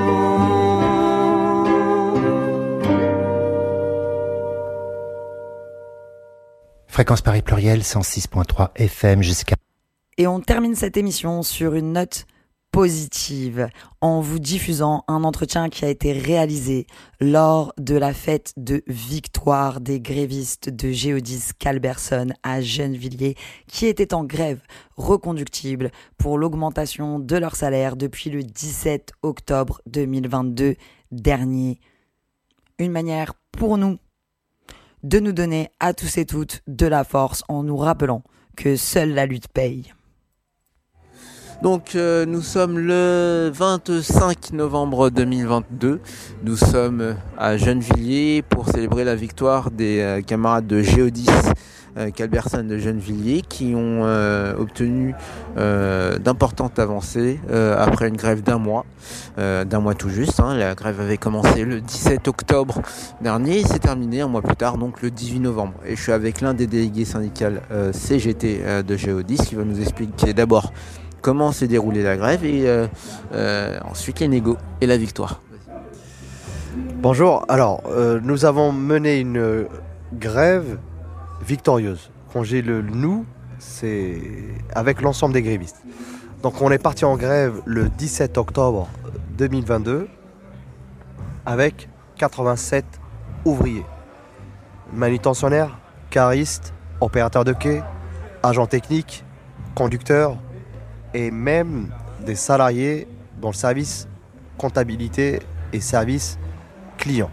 Fréquence Paris Pluriel, 106.3 FM jusqu'à... Et on termine cette émission sur une note positive en vous diffusant un entretien qui a été réalisé lors de la fête de victoire des grévistes de Géodis Calberson à Gennevilliers qui étaient en grève reconductible pour l'augmentation de leur salaire depuis le 17 octobre 2022 dernier. Une manière pour nous de nous donner à tous et toutes de la force en nous rappelant que seule la lutte paye. Donc nous sommes le 25 novembre 2022, nous sommes à Gennevilliers pour célébrer la victoire des camarades de Géodis Calberson de Gennevilliers qui ont obtenu d'importantes avancées après une grève d'un mois tout juste. La grève avait commencé le 17 octobre dernier et s'est terminée un mois plus tard, donc le 18 novembre. Et je suis avec l'un des délégués syndicaux CGT de Géodis qui va nous expliquer d'abord comment s'est déroulée la grève et ensuite les négos et la victoire. Bonjour, alors nous avons mené une grève victorieuse. Quand j'ai le nous, c'est avec l'ensemble des grévistes. Donc on est parti en grève le 17 octobre 2022 avec 87 ouvriers. Manutentionnaires, caristes, opérateurs de quai, agents techniques, conducteurs et même des salariés dans le service comptabilité et service client.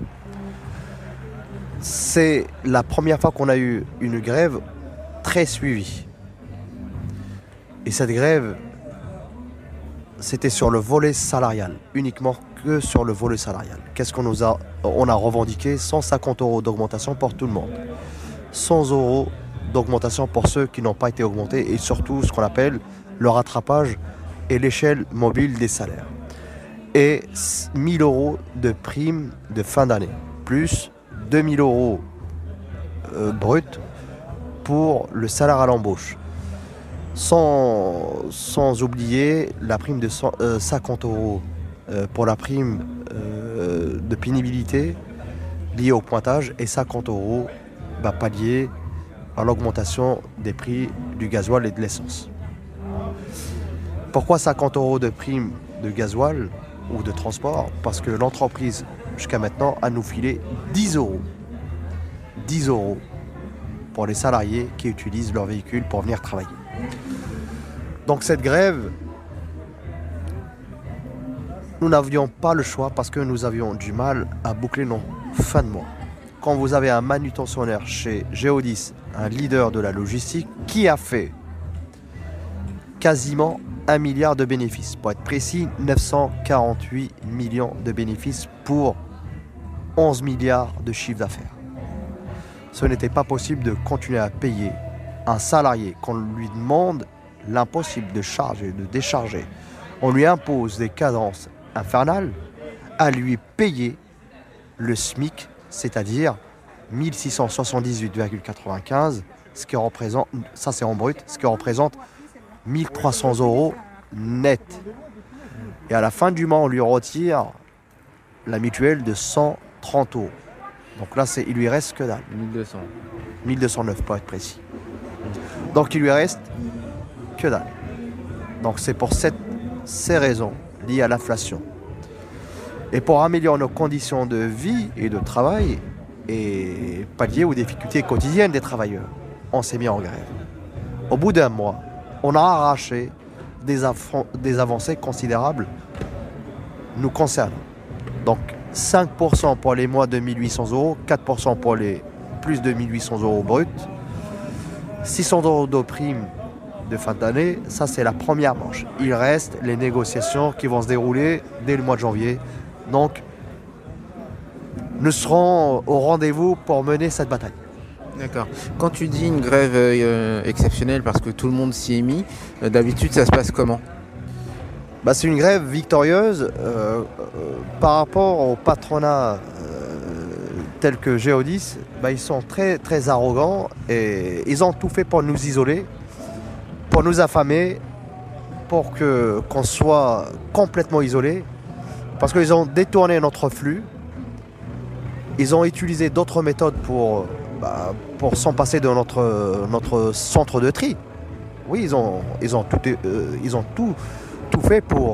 C'est la première fois qu'on a eu une grève très suivie. Et cette grève, c'était sur le volet salarial, uniquement que sur le volet salarial. Qu'est-ce on a revendiqué 150 € d'augmentation pour tout le monde. 100 € d'augmentation pour ceux qui n'ont pas été augmentés et surtout ce qu'on appelle le rattrapage et l'échelle mobile des salaires. Et 1 000 € de primes de fin d'année, plus 2 000 € bruts pour le salaire à l'embauche. Sans oublier la prime de 50 € pour la prime de pénibilité liée au pointage et 50 € palliés à l'augmentation des prix du gasoil et de l'essence. Pourquoi 50 € de prime de gasoil ou de transport? Parce que l'entreprise, jusqu'à maintenant, a nous filé 10 €. 10 € pour les salariés qui utilisent leur véhicule pour venir travailler. Donc cette grève, nous n'avions pas le choix parce que nous avions du mal à boucler nos fins de mois. Quand vous avez un manutentionnaire chez Geodis, un leader de la logistique, qui a fait quasiment 1 milliard de bénéfices. Pour être précis, 948 millions de bénéfices pour 11 milliards de chiffre d'affaires. Ce n'était pas possible de continuer à payer un salarié qu'on lui demande l'impossible de charger, de décharger. On lui impose des cadences infernales à lui payer le SMIC, c'est-à-dire 1678,95, ce qui représente, ça c'est en brut, ce qui représente 1300 € net. Et à la fin du mois, on lui retire la mutuelle de 130 €. Donc là, il lui reste que dalle. 1200. 1209 pour être précis. Donc il lui reste que dalle. Donc c'est pour ces raisons liées à l'inflation. Et pour améliorer nos conditions de vie et de travail et pallier aux difficultés quotidiennes des travailleurs, on s'est mis en grève. Au bout d'un mois, on a arraché des avancées considérables nous concernant. Donc 5% pour les mois de 1800 €, 4% pour les plus de 1800 € bruts, 600 € de primes de fin d'année, ça c'est la première manche. Il reste les négociations qui vont se dérouler dès le mois de janvier. Donc, nous serons au rendez-vous pour mener cette bataille. D'accord. Quand tu dis une grève exceptionnelle parce que tout le monde s'y est mis, d'habitude ça se passe comment? C'est une grève victorieuse par rapport au patronat tel que Geodis. Ils sont très, très arrogants et ils ont tout fait pour nous isoler, pour nous affamer, pour qu'on soit complètement isolés, parce qu'ils ont détourné notre flux, ils ont utilisé d'autres méthodes pour s'en passer de notre centre de tri. Oui, ils ont tout fait pour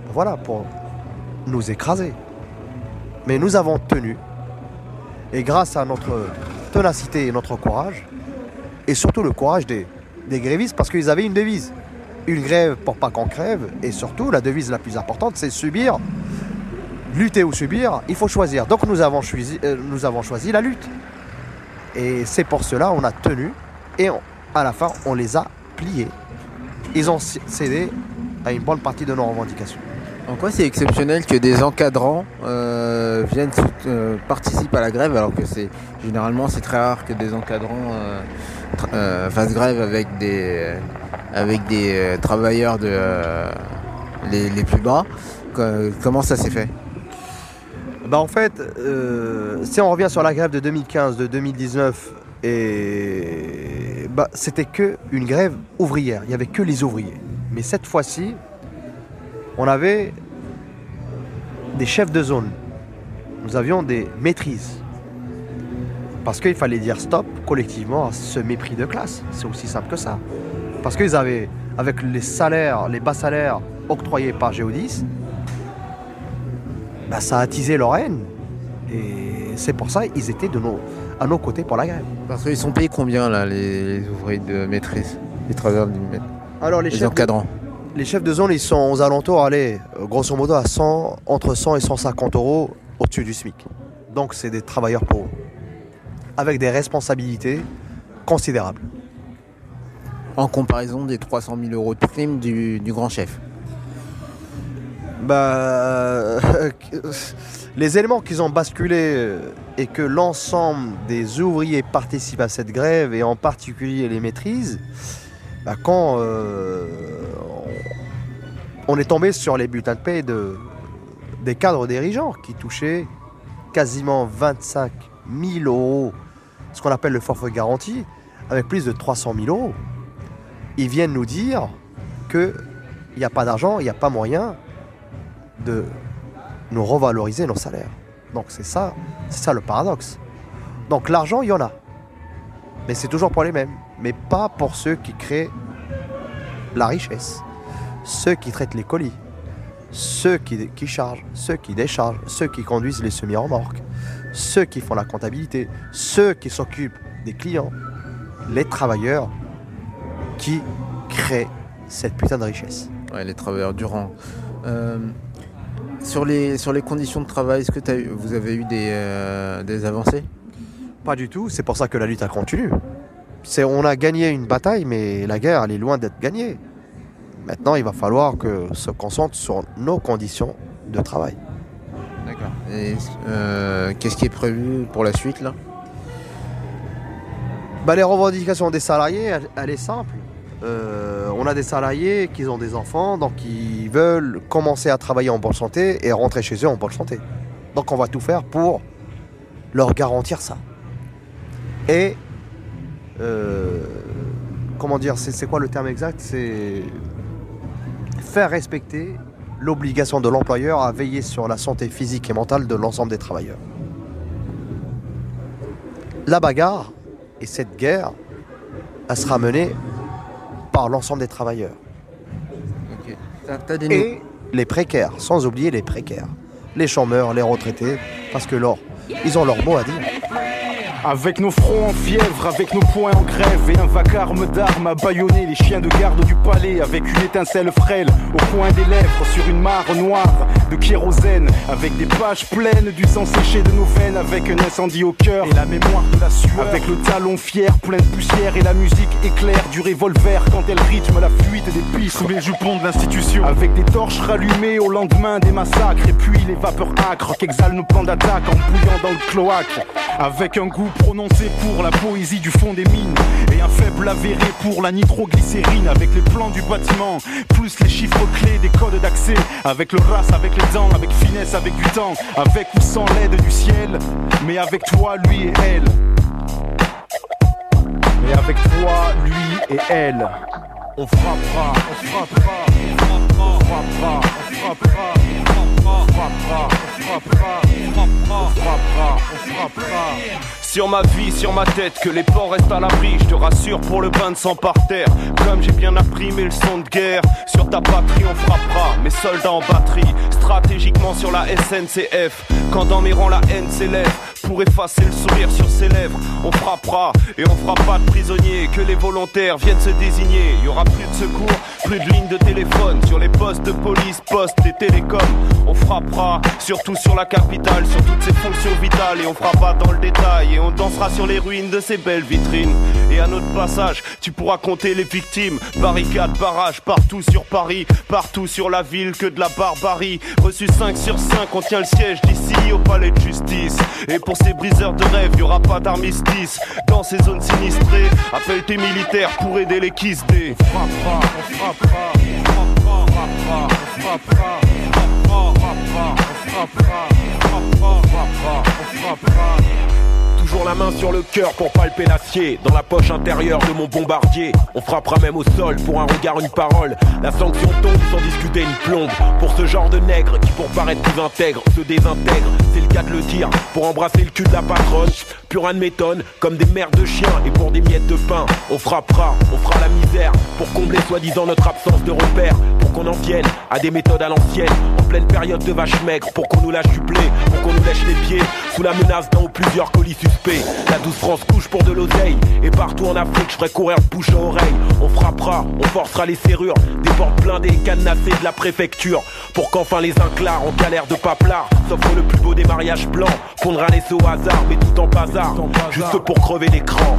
nous écraser. Mais nous avons tenu, et grâce à notre ténacité et notre courage, et surtout le courage des grévistes, parce qu'ils avaient une devise. Une grève pour pas qu'on crève, et surtout la devise la plus importante, c'est subir. Lutter ou subir, il faut choisir. Donc nous avons choisi la lutte. Et c'est pour cela qu'on a tenu, et à la fin, on les a pliés. Ils ont cédé à une bonne partie de nos revendications. En quoi c'est exceptionnel que des encadrants participent à la grève, alors que généralement c'est très rare que des encadrants fassent grève avec des travailleurs les plus bas. Comment ça s'est fait? En fait, si on revient sur la grève de 2015, de 2019, c'était que une grève ouvrière. Il n'y avait que les ouvriers. Mais cette fois-ci, on avait des chefs de zone. Nous avions des maîtrises. Parce qu'il fallait dire stop collectivement à ce mépris de classe. C'est aussi simple que ça. Parce qu'ils avaient, avec les bas salaires octroyés par Geodis, ça a attisé leur haine. Et c'est pour ça qu'ils étaient à nos côtés pour la grève. Parce qu'ils sont payés combien là, les ouvriers de maîtrise, les travailleurs du maître? Alors les encadrants. Les chefs de zone, ils sont aux alentours, grosso modo, à entre 100 et 150 euros au-dessus du SMIC. Donc c'est des travailleurs pauvres, avec des responsabilités considérables. En comparaison des 300 000 euros de prime du grand chef. Les éléments qu'ils ont basculé et que l'ensemble des ouvriers participent à cette grève, et en particulier les maîtrises, quand on est tombé sur les bulletins de paie des cadres dirigeants qui touchaient quasiment 25 000 euros, ce qu'on appelle le forfait garanti, avec plus de 300 000 euros. Ils viennent nous dire qu'il n'y a pas d'argent, il n'y a pas moyen de nous revaloriser nos salaires. Donc c'est ça le paradoxe. Donc l'argent, il y en a. Mais c'est toujours pour les mêmes. Mais pas pour ceux qui créent la richesse. Ceux qui traitent les colis. Ceux qui chargent. Ceux qui déchargent. Ceux qui conduisent les semi-remorques. Ceux qui font la comptabilité. Ceux qui s'occupent des clients. Les travailleurs qui créent cette putain de richesse. Ouais, les travailleurs du rang. Sur les conditions de travail, est-ce que vous avez eu des avancées? Pas du tout, c'est pour ça que la lutte a continué. On a gagné une bataille, mais la guerre, elle est loin d'être gagnée. Maintenant, il va falloir qu'on se concentre sur nos conditions de travail. D'accord. Et qu'est-ce qui est prévu pour la suite, là? Les revendications des salariés, elle est simple. On a des salariés qui ont des enfants, donc ils veulent commencer à travailler en bonne santé et rentrer chez eux en bonne santé. Donc on va tout faire pour leur garantir ça. Et comment dire, c'est quoi le terme exact? C'est faire respecter l'obligation de l'employeur à veiller sur la santé physique et mentale de l'ensemble des travailleurs. La bagarre et cette guerre, elle sera menée par l'ensemble des travailleurs. Okay. Et les précaires, sans oublier les précaires. Les chômeurs, les retraités, parce que ils ont leur mot à dire. Avec nos fronts en fièvre, avec nos poings en grève et un vacarme d'armes à bâillonner les chiens de garde du palais, avec une étincelle frêle au coin des lèvres sur une mare noire de kérosène, avec des pages pleines du sang séché de nos veines, avec un incendie au cœur et la mémoire de la sueur, avec le talon fier plein de poussière et la musique éclair du revolver quand elle rythme la fuite des pistes sous les jupons de l'institution, avec des torches rallumées au lendemain des massacres et puis les vapeurs âcres qu'exhalent nos plans d'attaque en bouillant dans le cloaque, avec un goût prononcé pour la poésie du fond des mines et un faible avéré pour la nitroglycérine, avec les plans du bâtiment plus les chiffres clés des codes d'accès, avec le ras, avec les dents, avec finesse, avec du temps, avec ou sans l'aide du ciel, mais avec toi, lui et elle, et avec toi, lui et elle, on frappera, on frappera, on frappera, on frappera, on frappera, on frappera, on frappera, on frappera, on frappera, on frappera. Sur ma vie, sur ma tête, que les porcs restent à l'abri. Je te rassure pour le bain de sang par terre. Comme j'ai bien appris mes leçons de guerre. Sur ta patrie on frappera, mes soldats en batterie. Stratégiquement sur la SNCF. Quand dans mes rangs la haine s'élève, pour effacer le sourire sur ses lèvres, on frappera et on fera pas de prisonniers. Que les volontaires viennent se désigner. Il y aura plus de secours, plus de lignes de téléphone. Sur les postes de police, postes et télécoms. On frappera, surtout sur la capitale, sur toutes ses fonctions vitales. Et on fera pas dans le détail. Et on dansera sur les ruines de ces belles vitrines. Et à notre passage, tu pourras compter les victimes. Barricades, barrages, partout sur Paris. Partout sur la ville, que de la barbarie. Reçu 5 sur 5, on tient le siège d'ici au palais de justice. Et pour ces briseurs de rêve, y'aura pas d'armistice. Dans ces zones sinistrées, appelle tes militaires pour aider les Kisdés. On frappera, on frappera, on frappera, on frappera, on frappera, on frappera, on frappera, on frappera, on frappera, on frappera. Toujours la main sur le cœur pour palper l'acier. Dans la poche intérieure de mon bombardier. On frappera même au sol pour un regard, une parole. La sanction tombe sans discuter une plombe. Pour ce genre de nègre qui pour paraître plus intègre se désintègre. C'est le cas de le dire. Pour embrasser le cul de la patronne. plus rien ne m'étonne, comme des mères de chiens. Et pour des miettes de pain, on frappera, on fera la misère pour combler soi-disant notre absence de repères. Pour qu'on en vienne à des méthodes à l'ancienne, en pleine période de vache maigre, pour qu'on nous lâche du blé, pour qu'on nous lèche les pieds, sous la menace d'un ou plusieurs colis suspects. La 12 France couche pour de l'oseille, et partout en Afrique je ferai courir de bouche à oreille. On frappera, on forcera les serrures, des portes blindées et cadenassées de la préfecture, pour qu'enfin les inclars en galère de paplard s'offrent le plus beau des mariages blancs, qu'on ne laisser au hasard, mais tout en bazar, juste pour crever l'écran.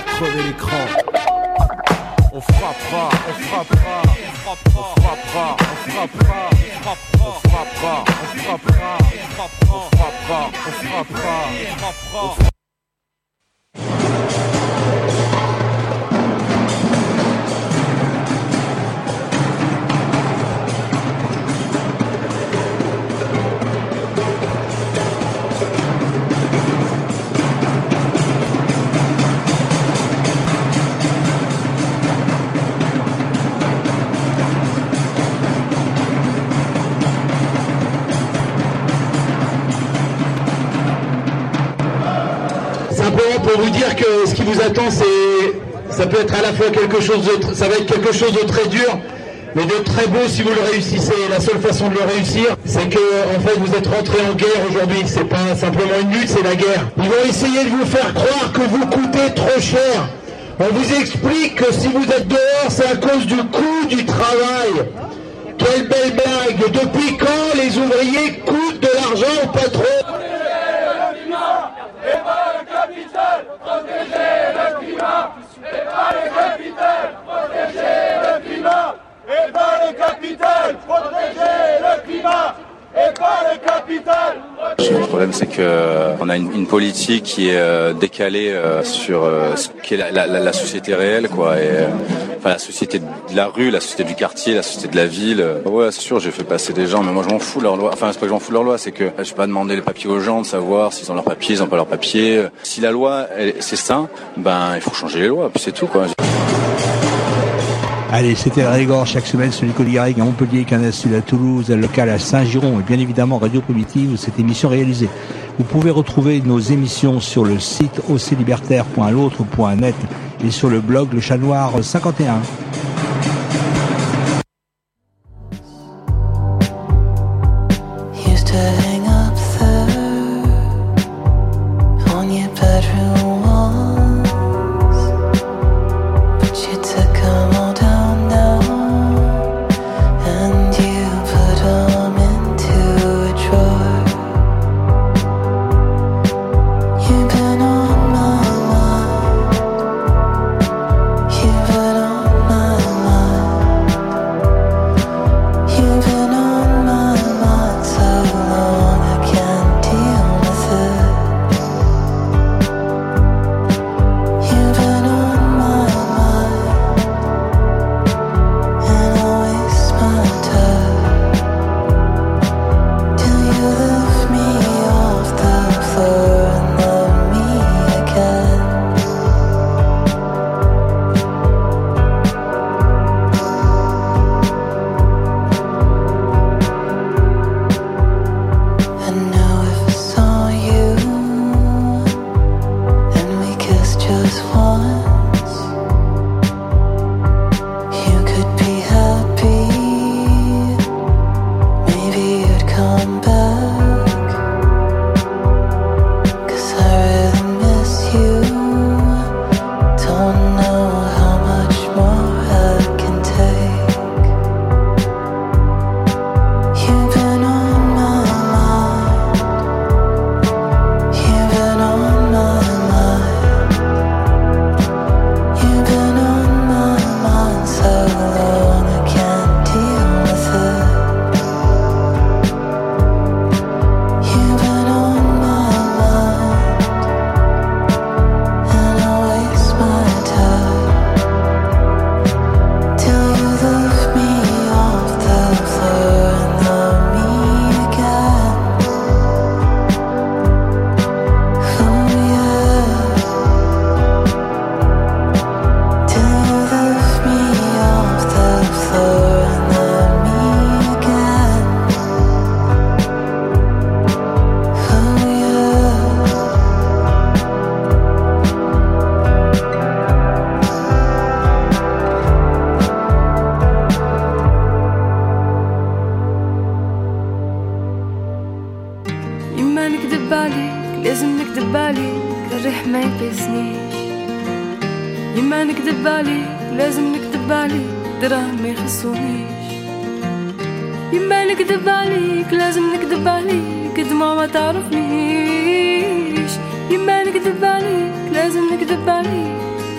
On frappera, on frappera, on frappera, on frappera, on frappera, on frappera, on frappera, on frappera. Simplement pour vous dire que ce qui vous attend, ça peut être à la fois quelque chose de, ça va être quelque chose de très dur, mais de très beau si vous le réussissez. La seule façon de le réussir, c'est que en fait vous êtes rentré en guerre aujourd'hui. C'est pas simplement une lutte, c'est la guerre. Ils vont essayer de vous faire croire que vous coûtez trop cher. On vous explique que si vous êtes dehors, c'est à cause du coût du travail. Quelle belle blague! Depuis quand les ouvriers coûtent de l'argent au patron? Protéger le climat, et pas le capital. Protéger le climat, et pas le capital. Protéger le climat, et pas le capital. Le problème, c'est que on a une politique qui est décalée sur ce qu'est la société réelle, quoi. Et enfin, la société de la rue, la société du quartier, la société de la ville. Ouais, c'est sûr, j'ai fait passer des gens, mais moi je m'en fous de leur loi. Enfin, c'est pas que je m'en fous de leur loi, c'est que je vais pas demander les papiers aux gens de savoir s'ils ont leurs papiers, ils ont pas leurs papiers. Si la loi, c'est ça, ben il faut changer les lois, puis c'est tout, quoi. Allez, c'était la Grégor chaque semaine sur Nicolas Garrigue à Montpellier, Canal Sud à Toulouse, le local à Saint-Giron et bien évidemment Radio Primitive où cette émission est réalisée. Vous pouvez retrouver nos émissions sur le site oclibertaire.l'autre.net et sur le blog Le Chat Noir 51. You've been on my يما نكذب عليك لازم نكذب عليك دراهم ما يخصونيش يما نكذب عليك لازم نكذب عليك دموع ما تعرفنيش يما نكذب عليك لازم نكذب عليك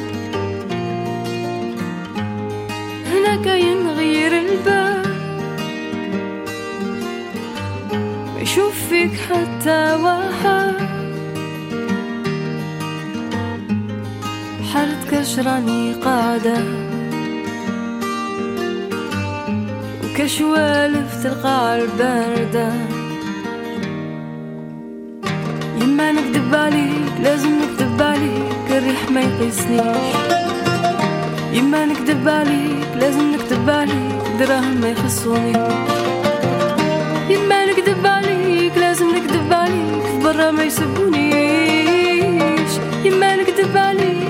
هنا كاين غير الباب ما يشوف فيك حتى واحد حالتك راني قاعدة وكشوالف تلقى الباردة يما نكذب عليك لازم نكذب عليك الريح ما يقيسنيش يما نكذب عليك لازم نكذب عليك دراهم ما يخصونيش يما نكذب عليك لازم نكذب عليك برا ما يسبونيش يما نكذب عليك